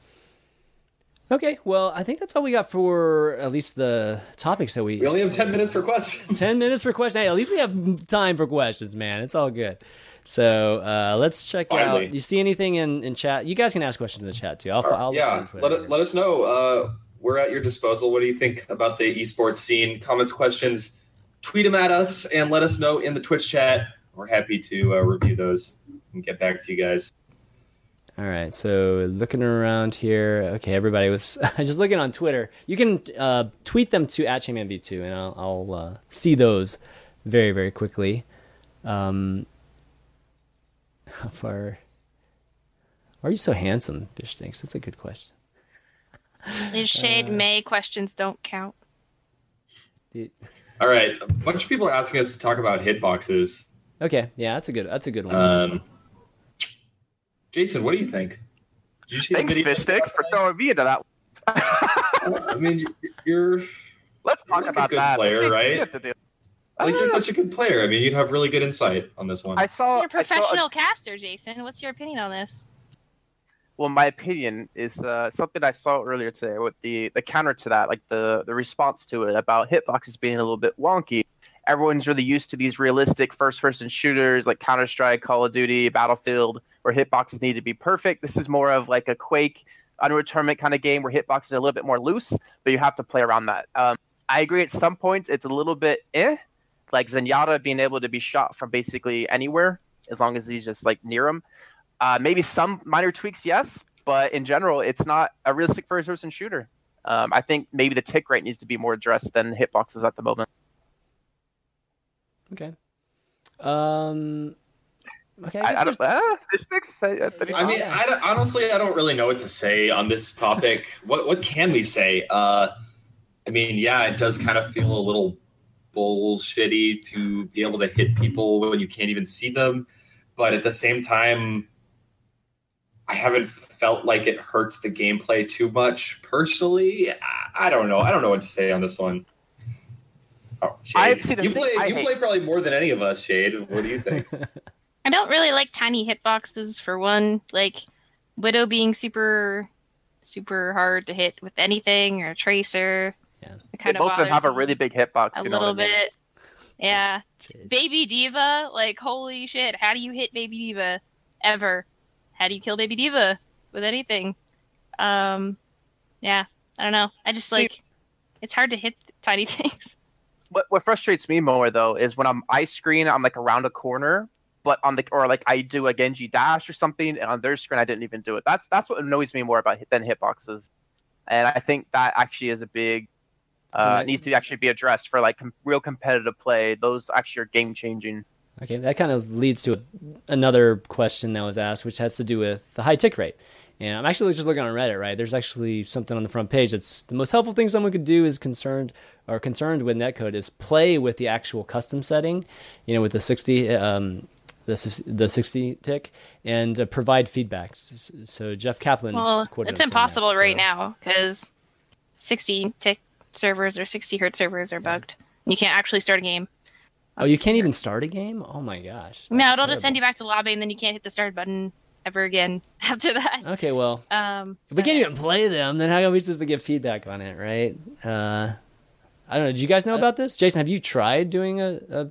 Okay, well, I think that's all we got for at least the topics that we. We only have ten minutes for questions. Ten minutes for questions. Hey, at least we have time for questions, man. It's all good. So uh, let's check Finally. out. You see anything in, in chat? You guys can ask questions in the chat too. I'll, I'll yeah, let, it, let us know. Uh, we're at your disposal. What do you think about the esports scene? Comments, questions, tweet them at us and let us know in the Twitch chat. We're happy to uh, review those and get back to you guys. All right, so looking around here. Okay, everybody was just looking on Twitter. You can uh, tweet them to at Chainman V two, and I'll, I'll uh, see those very, very quickly. Um, how far? Why are you so handsome, Fish Stinks? That's a good question. Is Shade Uh, May questions don't count. Dude. All right, a bunch of people are asking us to talk about hitboxes. Okay, yeah, that's a good. That's a good one. Um, Jason, what do you think? Did you see Thanks, the video? Fish Sticks, for throwing me into that. I mean, you're Let's You're talk like a about good that. player, What do you right? have to do? I like don't you're know. such a good player. I mean, you'd have really good insight on this one. I saw. You're a I saw a- professional caster, Jason. What's your opinion on this? well, my opinion is uh, something I saw earlier today with the, the counter to that, like the, the response to it about hitboxes being a little bit wonky. Everyone's really used to these realistic first-person shooters like Counter-Strike, Call of Duty, Battlefield, where hitboxes need to be perfect. This is more of like a Quake, Unreal Tournament kind of game where hitboxes are a little bit more loose, but you have to play around that. Um, I agree at some points it's a little bit eh, like Zenyatta being able to be shot from basically anywhere as long as he's just like near him. Uh, maybe some minor tweaks, yes, but in general, it's not a realistic first-person shooter. Um, I think maybe the tick rate needs to be more addressed than hitboxes at the moment. Okay. Um, Okay, I, I, I guess don't. Uh, fish sticks. I, I, Yeah. I mean, I don't- honestly, I don't really know what to say on this topic. what what can we say? Uh, I mean, yeah, it does kind of feel a little bullshitty to be able to hit people when you can't even see them, but at the same time, I haven't felt like it hurts the gameplay too much personally. I, I don't know. I don't know what to say on this one. Oh, I've Shade, seen the you thing play I you hate. play probably more than any of us, Shade. What do you think? I don't really like tiny hitboxes for one. Like Widow being super, super hard to hit with anything or Tracer. Yeah. It They kind of both of them have a bothers me really big hitbox. a You know little what I mean? bit. Yeah. Jeez. Baby Diva, like holy shit! How do you hit Baby Diva ever? How do you kill Baby Diva with anything? Um, yeah, I don't know. I just like it's hard to hit tiny things. What what frustrates me more though is when I'm ice screen, I'm like around a corner, but on the or like I do a Genji dash or something, and on their screen I didn't even do it. That's that's what annoys me more about hit, than hitboxes, and I think that actually is a big uh, that- needs to actually be addressed for like com- real competitive play. Those actually are game changing. Okay, that kind of leads to another question that was asked, which has to do with the high tick rate. And I'm actually just looking on Reddit, right? There's actually something on the front page that's the most helpful thing someone could do is concerned or concerned with netcode is play with the actual custom setting, you know, with the sixty um, the s- the sixty tick and uh, provide feedback. S- So Jeff Kaplan, Well, is quoted it's as saying impossible that, right so- now because sixty tick servers or sixty hertz servers are bugged. You can't actually start a game. Oh, you can't even start a game? Oh my gosh. No, that's it'll just send terrible. you back to lobby, and then you can't hit the start button ever again after that. Okay, well, Um, if we can't even play them, then how are we supposed to give feedback on it, right? Uh, I don't know. Did you guys know about this? Jason, have you tried doing a... a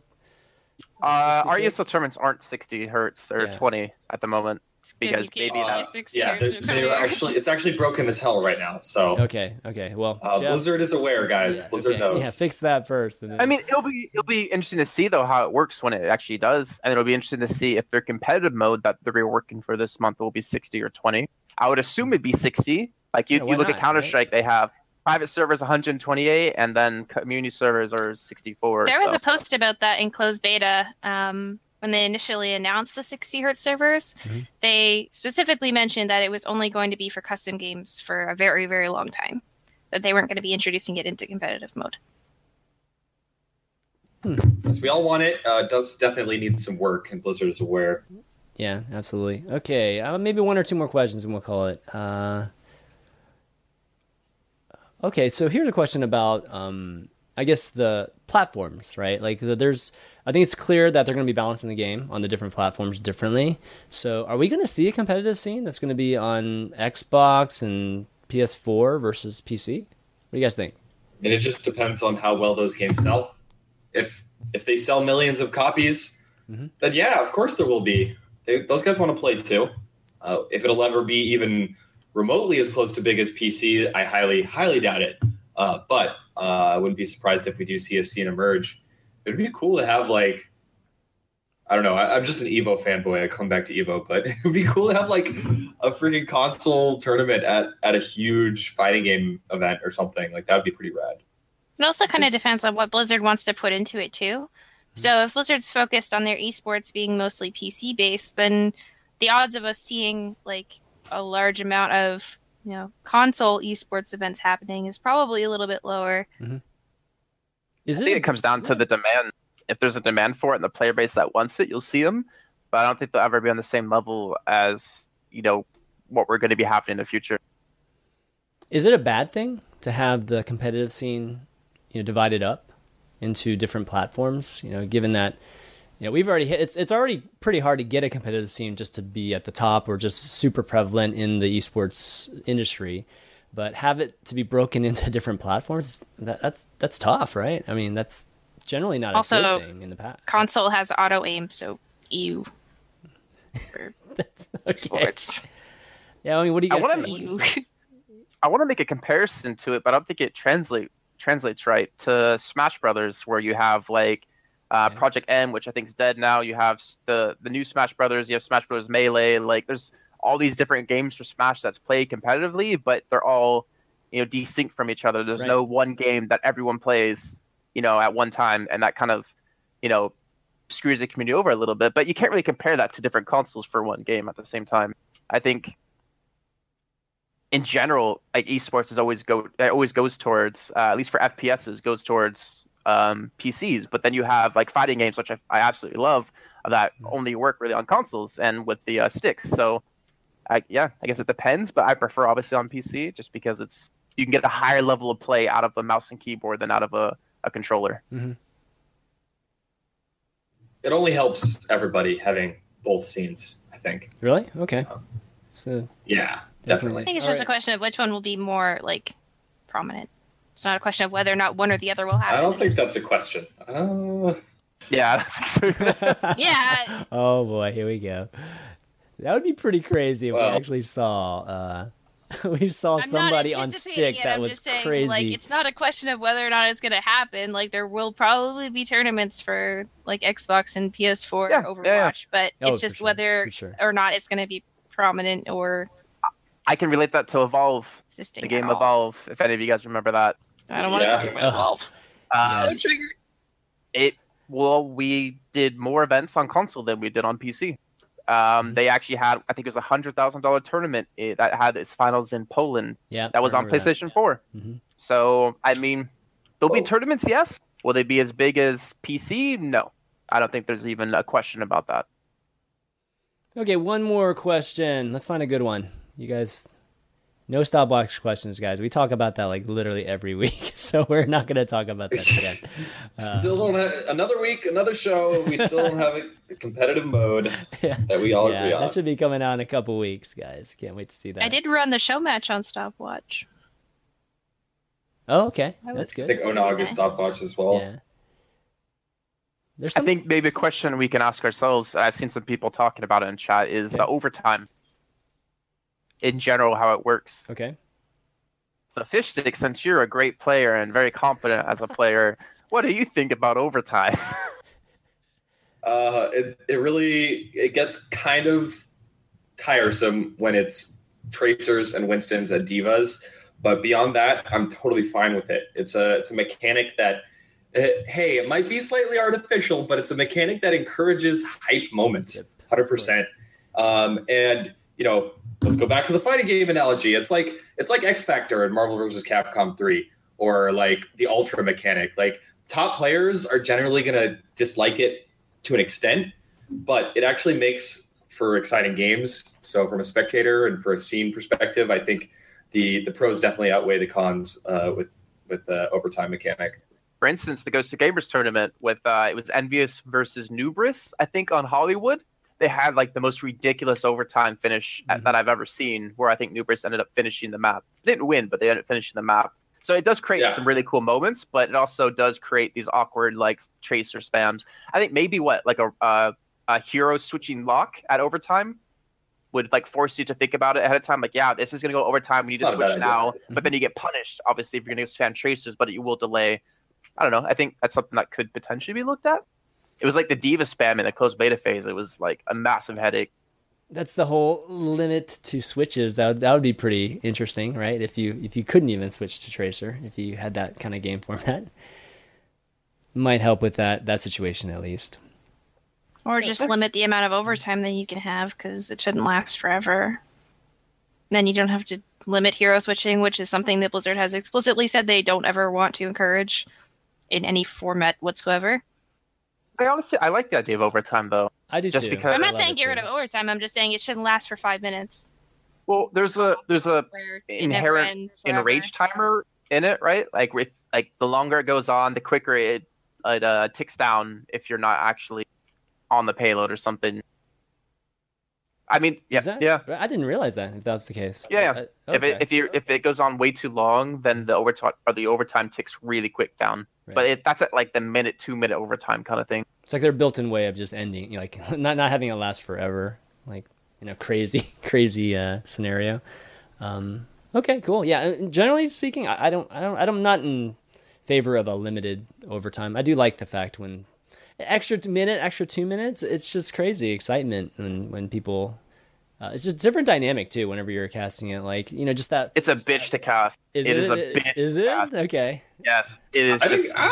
Uh, sixty our tick? E S L tournaments aren't sixty hertz or Yeah. twenty at the moment. because because you can't maybe play that- sixty yeah, hertz they're, or they're twenty hertz. actually it's actually broken as hell right now. So Okay, okay. Well, uh, Jeff- Blizzard is aware, guys. Yeah, Blizzard okay. knows. Yeah, fix that first. and then- I mean, it'll be it'll be interesting to see though how it works when it actually does, and it'll be interesting to see if their competitive mode that they're reworking for this month will be sixty or twenty. I would assume it'd be sixty. Like you, Yeah, why you look not, at Counter Strike, they have private servers one hundred twenty-eight, and then community servers are sixty-four. There was so. a post about that in closed beta. Um, when they initially announced the sixty hertz servers, Mhm. they specifically mentioned that it was only going to be for custom games for a very, very long time. That they weren't going to be introducing it into competitive mode. Yes, we all want it. Uh, it does definitely need some work, and Blizzard is aware. Yeah, absolutely. Okay, uh, maybe one or two more questions and we'll call it. Uh, okay, so here's a question about, um, I guess, the platforms, right? Like, the, there's, I think it's clear that they're going to be balancing the game on the different platforms differently. So are we going to see a competitive scene that's going to be on Xbox and P S four versus P C? What do you guys think? And it just depends on how well those games sell. If if they sell millions of copies, Mhm. then yeah, of course there will be. They, those guys want to play too. Uh, if it'll ever be even remotely as close to big as P C, I highly, highly doubt it. Uh, but uh, I wouldn't be surprised if we do see a scene emerge. It'd be cool to have like, I don't know. I, I'm just an Evo fanboy. I come back to Evo, but it would be cool to have like a freaking console tournament at, at a huge fighting game event or something. Like that would be pretty rad. It also kind of This- depends on what Blizzard wants to put into it too. So if Blizzard's focused on their esports being mostly P C based, then the odds of us seeing like a large amount of you know console esports events happening is probably a little bit lower. Is I think it comes down to the demand. If there's a demand for it and the player base that wants it, you'll see them. But I don't think they'll ever be on the same level as you know what we're going to be happening in the future. Is it a bad thing to have the competitive scene, you know, divided up into different platforms? You know, given that, you know, we've already hit, it's it's already pretty hard to get a competitive scene just to be at the top or just super prevalent in the esports industry, but have it to be broken into different platforms. That, that's that's tough, right? I mean, that's generally not a Also, good thing in the past. Console has auto aim, so ew. For That's, okay. sports. Yeah, I mean, what do you I guys wanna- think? Ew. I want to make a comparison to it, but I don't think it translate translates right to Smash Brothers, where you have like uh, Yeah. Project M, which I think is dead now. You have s- the the new Smash Brothers. You have Smash Brothers Melee. Like, there's all these different games for Smash that's played competitively, but they're all you know desync from each other. There's Right. no one game that everyone plays, you know, at one time, and that kind of you know screws the community over a little bit. But you can't really compare that to different consoles for one game at the same time. I think in general, like esports is always go it always goes towards uh, at least for F P Ss goes towards um, P Cs. But then you have like fighting games, which I, I absolutely love, that only work really on consoles and with the uh, sticks. So I, yeah, I guess it depends. But I prefer obviously on P C just because it's you can get a higher level of play out of a mouse and keyboard than out of a, a controller. Mm-hmm. It only helps everybody having both scenes, I think. Really? Okay. So yeah, definitely. definitely. I think it's All just right. a question of which one will be more like prominent. It's not a question of whether or not one or the other will happen. I don't think that's a question. Uh, Yeah. Yeah. Oh boy, here we go. That would be pretty crazy if Well- we actually saw uh we saw I'm somebody not on anticipating stick it, that I'm was just saying, crazy. Like, it's not a question of whether or not it's going to happen. Like, there will probably be tournaments for like Xbox and P S four Yeah, Overwatch, yeah, yeah. but Oh, it's for just sure, whether for sure. or not it's going to be prominent or I can relate that to Evolve, existing. the game at all. Evolve, if any of you guys remember that. I don't want to Yeah. talk about Ugh. Evolve. Uh, So Yes. triggered. It well, we did more events on console than we did on P C. Um, Mm-hmm. They actually had, I think it was a hundred thousand dollar tournament eh, that had its finals in Poland. Yeah, That was I on remember that. PlayStation Four. Mhm. So I mean, there'll be Oh. tournaments, yes. Will they be as big as P C? No, I don't think there's even a question about that. Okay, one more question. Let's find a good one. You guys, no stopwatch questions, guys. We talk about that like literally every week, so we're not going to talk about that again. Uh, Still don't have another week, another show. We still don't have a competitive mode yeah, that we all yeah, agree on. that should be coming out in a couple weeks, guys. Can't wait to see that. I did run the show match on stopwatch. Oh, okay, That that's was- I good. think Onog is Nice. stopwatch as well. Yeah. There's I some. think maybe a question we can ask ourselves, and I've seen some people talking about it in chat, is Okay. the overtime. In general, how it works. Okay. So Fishstick, since you're a great player and very competent as a player, what do you think about overtime? Uh, it it really it gets kind of tiresome when it's Tracers and Winstons and Divas, but beyond that, I'm totally fine with it. It's a it's a mechanic that, uh, hey, it might be slightly artificial, but it's a mechanic that encourages hype moments, Yep. one hundred percent. Um, and you know, let's go back to the fighting game analogy. It's like it's like X Factor in Marvel versus. Capcom three, or like the Ultra mechanic. Like top players are generally going to dislike it to an extent, but it actually makes for exciting games. So from a spectator and for a scene perspective, I think the the pros definitely outweigh the cons uh, with with the overtime mechanic. For instance, the Ghost of Gamers tournament with uh, it was Envious versus Nubris, I think, on Hollywood. They had like the most ridiculous overtime finish Mhm. that I've ever seen, where I think Nubris ended up finishing the map. They didn't win, but they ended up finishing the map. So it does create Yeah. some really cool moments, but it also does create these awkward like tracer spams. I think maybe what like a uh, a hero switching lock at overtime would like force you to think about it ahead of time. Like, yeah, this is gonna go overtime. We need It's to not a switch bad idea. now, but then you get punished obviously if you're gonna spam tracers, but you will delay. I don't know. I think that's something that could potentially be looked at. It was like the Diva spam in the closed beta phase. It was like a massive headache. That's the whole limit to switches. That would, that would be pretty interesting, right? If you if you couldn't even switch to Tracer, if you had that kind of game format, might help with that that situation at least. Or just limit the amount of overtime that you can have because it shouldn't last forever. Then you don't have to limit hero switching, which is something that Blizzard has explicitly said they don't ever want to encourage in any format whatsoever. I honestly, I like the idea of overtime though. I do Just too. because- I I'm not love saying it get rid too. of overtime. I'm just saying it shouldn't last for five minutes. Well, there's a there's a Where it never inherent ends forever. enrage timer in it, right? Like with like the longer it goes on, the quicker it it uh, ticks down if you're not actually on the payload or something. I mean, yeah, Is that- yeah. I didn't realize that. If that's the case. Yeah, yeah. Uh, If it okay. if you if it goes on way too long, then the overtime or the overtime ticks really quick down. Right. But it, that's at like the minute, two minute overtime kind of thing. It's like their built-in way of just ending, you know, like not not having it last forever, like you know, crazy crazy uh, scenario. Um, okay, cool. Yeah, and generally speaking, I, I don't, I don't, I'm not in favor of a limited overtime. I do like the fact when extra t- minute, extra two minutes, it's just crazy excitement when when people. Uh, it's just a different dynamic too. Whenever you're casting it, like you know, just that. It's a bitch to cast. Is it it? is a bitch Is to it? cast. Okay. Yes, it is I just. think ah,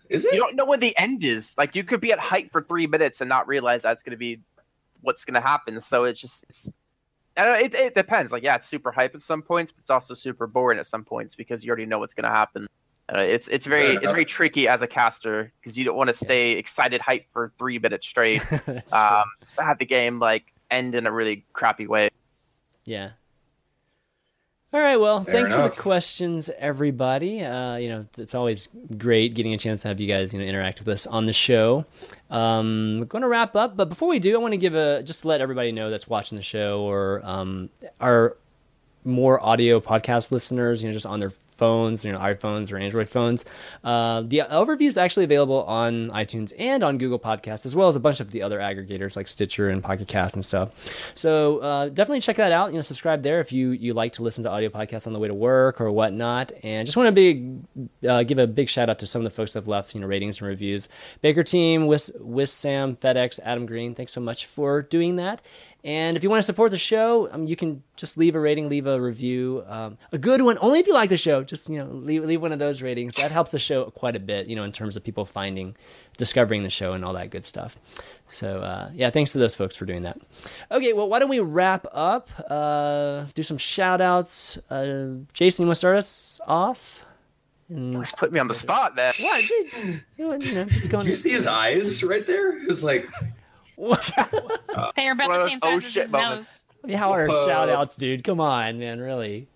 Is it? You don't know when the end is. Like you could be at hype for three minutes and not realize that's going to be what's going to happen. So it's just it's. I don't know, it it depends. Like yeah, it's super hype at some points, but it's also super boring at some points because you already know what's going to happen. Uh, it's it's very it's very tricky as a caster because you don't want to stay yeah. excited hype for three minutes straight. um, to have the game like end in a really crappy way. Yeah. All right, well, Fair thanks enough. for the questions, everybody. Uh, you know, it's always great getting a chance to have you guys, you know, interact with us on the show. Um, we're going to wrap up, but before we do, I want to give a just to let everybody know that's watching the show or um, our more audio podcast listeners, you know, just on their phones, you know, iPhones or Android phones. Uh, the overview is actually available on iTunes and on Google Podcasts, as well as a bunch of the other aggregators like Stitcher and Pocket Cast and stuff. So uh, definitely check that out. You know, subscribe there if you you like to listen to audio podcasts on the way to work or whatnot. And just want to big uh, give a big shout out to some of the folks that have left, you know, ratings and reviews. Baker Team, Wiss, Wiss Sam, FedEx, Adam Green. Thanks so much for doing that. And if you want to support the show, um, you can just leave a rating, leave a review, um, a good one. Only if you like the show. Just you know, leave leave one of those ratings. That helps the show quite a bit. You know, in terms of people finding, discovering the show and all that good stuff. So uh, yeah, thanks to those folks for doing that. Okay, well, why don't we wrap up? Uh, do some shout outs. Uh, Jason, you want to start us off? And... Just put me on the spot, man. What? Dude? You know, just going. You see his eyes right there? It's like. uh, They're about the same size oh, as his moments. nose. How are uh, shout outs, dude? Come on, man, really.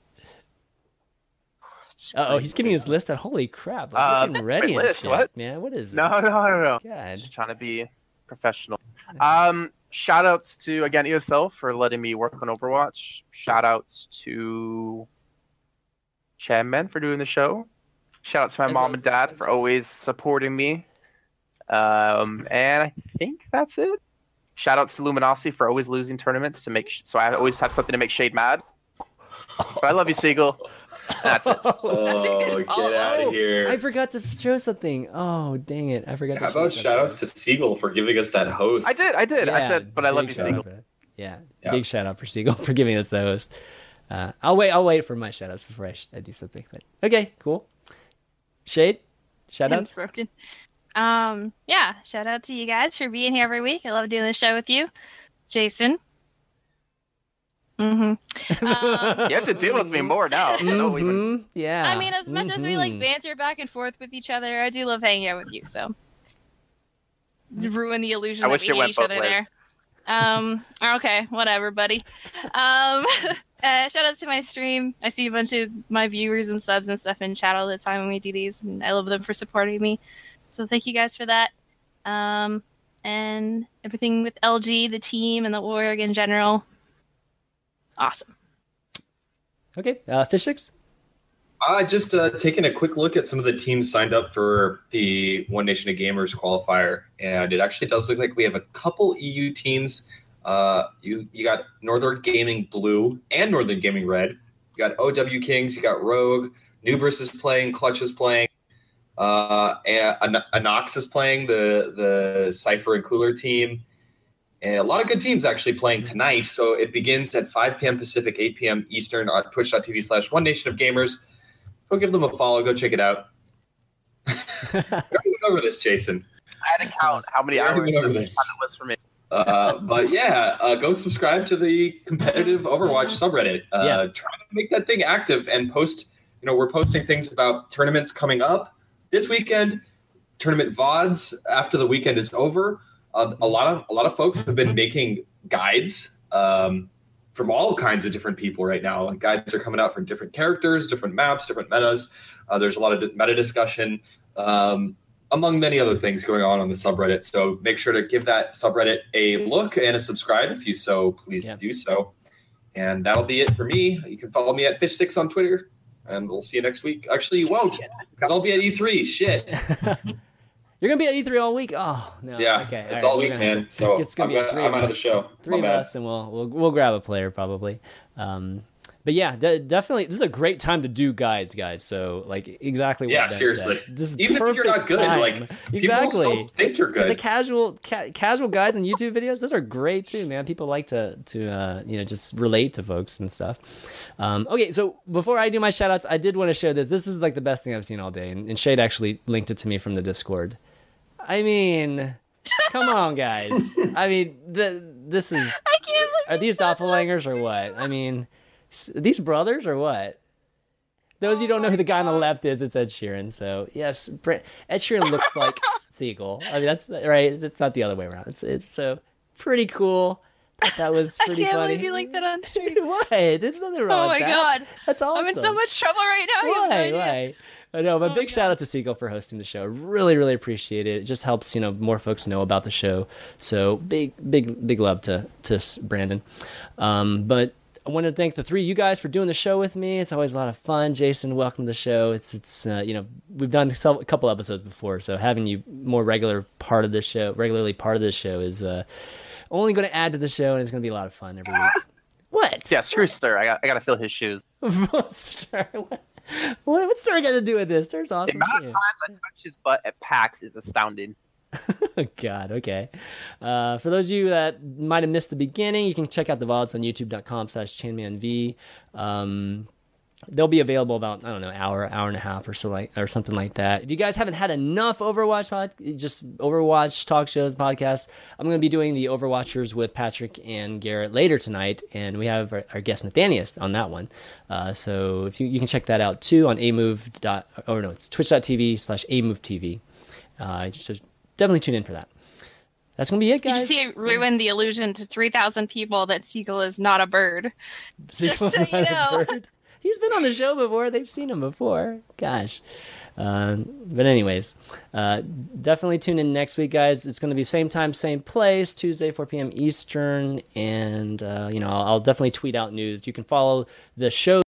Uh oh, he's getting his list out. Holy crap. I'm uh, getting ready and shit, what? man. What is this? No, no, no, no. God. Just trying to be professional. Um, shout outs to, again, E S L for letting me work on Overwatch. Shout outs to Chanman for doing the show. Shout out to my As mom and dad for always supporting me. Um, and I think that's it. Shout out to Luminosity for always losing tournaments to make sh- so I always have something to make Shade mad. But I love you, Seagull. That's it. Oh, That's get it. Oh, out of here. I forgot to show something. Oh, dang it. I forgot How to show about something. shout outs to Seagull for giving us that host? I did, I did. Yeah, I said, but I love you, Seagull. Yeah. yeah, big shout out for Seagull for giving us the host. Uh, I'll wait. I'll wait for my shout outs before I, sh- I do something. But okay, cool. Shade, shout outs. Broken. Um, yeah, shout out to you guys for being here every week. I love doing the show with you, Jason. Mm-hmm. Um, you have to deal with me more now. Mm-hmm. So even... Yeah. I mean, as much mm-hmm. as we like banter back and forth with each other, I do love hanging out with you. So ruin the illusion I that wish we it hate went each both other ways. there. Um, okay, whatever, buddy. Um, uh, shout out to my stream. I see a bunch of my viewers and subs and stuff in chat all the time when we do these, and I love them for supporting me. So thank you guys for that. Um, and everything with L G, the team, and the org in general. Awesome. Okay, uh, Fish Sticks? Uh, just uh, taking a quick look at some of the teams signed up for the One Nation of Gamers qualifier, and it actually does look like we have a couple E U teams. Uh, you you got Northern Gaming Blue and Northern Gaming Red. You got O W Kings, you got Rogue, Nubrus is playing, Clutch is playing, uh, and An- Anox is playing, the, the Cypher and Cooler team. And a lot of good teams actually playing tonight. So it begins at five p.m. Pacific, eight p.m. Eastern on twitch.tv slash One Nation of Gamers. Go give them a follow. Go check it out. We already went over this, Jason. I had to count how many We already hours went over it this. was for me. Uh, but yeah, uh, go subscribe to the competitive Overwatch subreddit. Uh, Yeah. Try to make that thing active and post. You know, we're posting things about tournaments coming up this weekend, tournament V O Ds after the weekend is over. Uh, a lot of a lot of folks have been making guides um, from all kinds of different people right now. Like, guides are coming out for different characters, different maps, different metas. Uh, there's a lot of meta discussion, um, among many other things going on on the subreddit. So make sure to give that subreddit a look and a subscribe if you so please Yeah. to do so. And that'll be it for me. You can follow me at Fishsticks on Twitter, and we'll see you next week. Actually, you won't, because I'll be at E three. Shit. You're going to be at E three all week? Oh, no. Yeah, okay. it's all all right, week, we're gonna man. have to- So it's gonna I'm, be gonna, three I'm of out of the us. show. Three My of bad. us, and we'll, we'll we'll grab a player probably. Um, but yeah, de- definitely, this is a great time to do guides, guys. So, like, exactly what Yeah, Ben seriously. said. This is Even if you're not perfect good, time. like people exactly. still think you're To the good. casual ca- casual guides and YouTube videos, those are great too, man. People like to to uh, you know just relate to folks and stuff. Um, okay, so before I do my shout outs, I did want to show this. This is like the best thing I've seen all day, and, and Shade actually linked it to me from the Discord. I mean, come on, guys. I mean, the this is I can't are these doppelgangers or what? I mean, s- are these brothers or what? Those of you who don't know who the guy on the left is, it's Ed Sheeran. So yes, Br- Ed Sheeran looks like Siegel. I mean, that's right. It's not the other way around. It's, it's so pretty cool. Thought that was I pretty can't funny. believe you like that on stream. What? There's nothing wrong Oh with my that. god. That's awesome. I'm in so much trouble right now. You have no Why? idea. Why? I know, but Oh, big God. shout out to Siegel for hosting the show. Really, really appreciate it. It just helps, you know, more folks know about the show. So big, big, big love to to S- Brandon. Um, but I want to thank the three of you guys for doing the show with me. It's always a lot of fun. Jason, welcome to the show. It's it's uh, you know we've done a couple episodes before, so having you more regular part of the show, regularly part of the show is uh, only going to add to the show, and it's going to be a lot of fun every week. What? Yeah, screw Stir. I got I got to fill his shoes. Stir. What, what, what's Stir got to do with this? Stir's The awesome amount of too. times I touch his butt at PAX is astounding. Oh, God, okay. Uh, for those of you that might have missed the beginning, you can check out the V O Ds on youtube.com slash chainmanv. Um, they'll be available about, I don't know, hour, hour and a half or so like, or something like that. If you guys haven't had enough Overwatch, pod, just Overwatch talk shows, podcasts, I'm going to be doing the Overwatchers with Patrick and Garrett later tonight, and we have our, our guest Nathanius on that one. Uh, so if you, you can check that out too on amove. Dot, or no, it's twitch.tv slash amovetv. Uh, just definitely tune in for that. That's gonna be it, You guys. just see ruin the illusion to three thousand people that Siegel is not a bird. Siegel's just so you not a know. bird. He's been on the show before. They've seen him before. Gosh. Um, but anyways, uh, definitely tune in next week, guys. It's going to be same time, same place, Tuesday, four p.m. Eastern. And, uh, you know, I'll, I'll definitely tweet out news. You can follow the show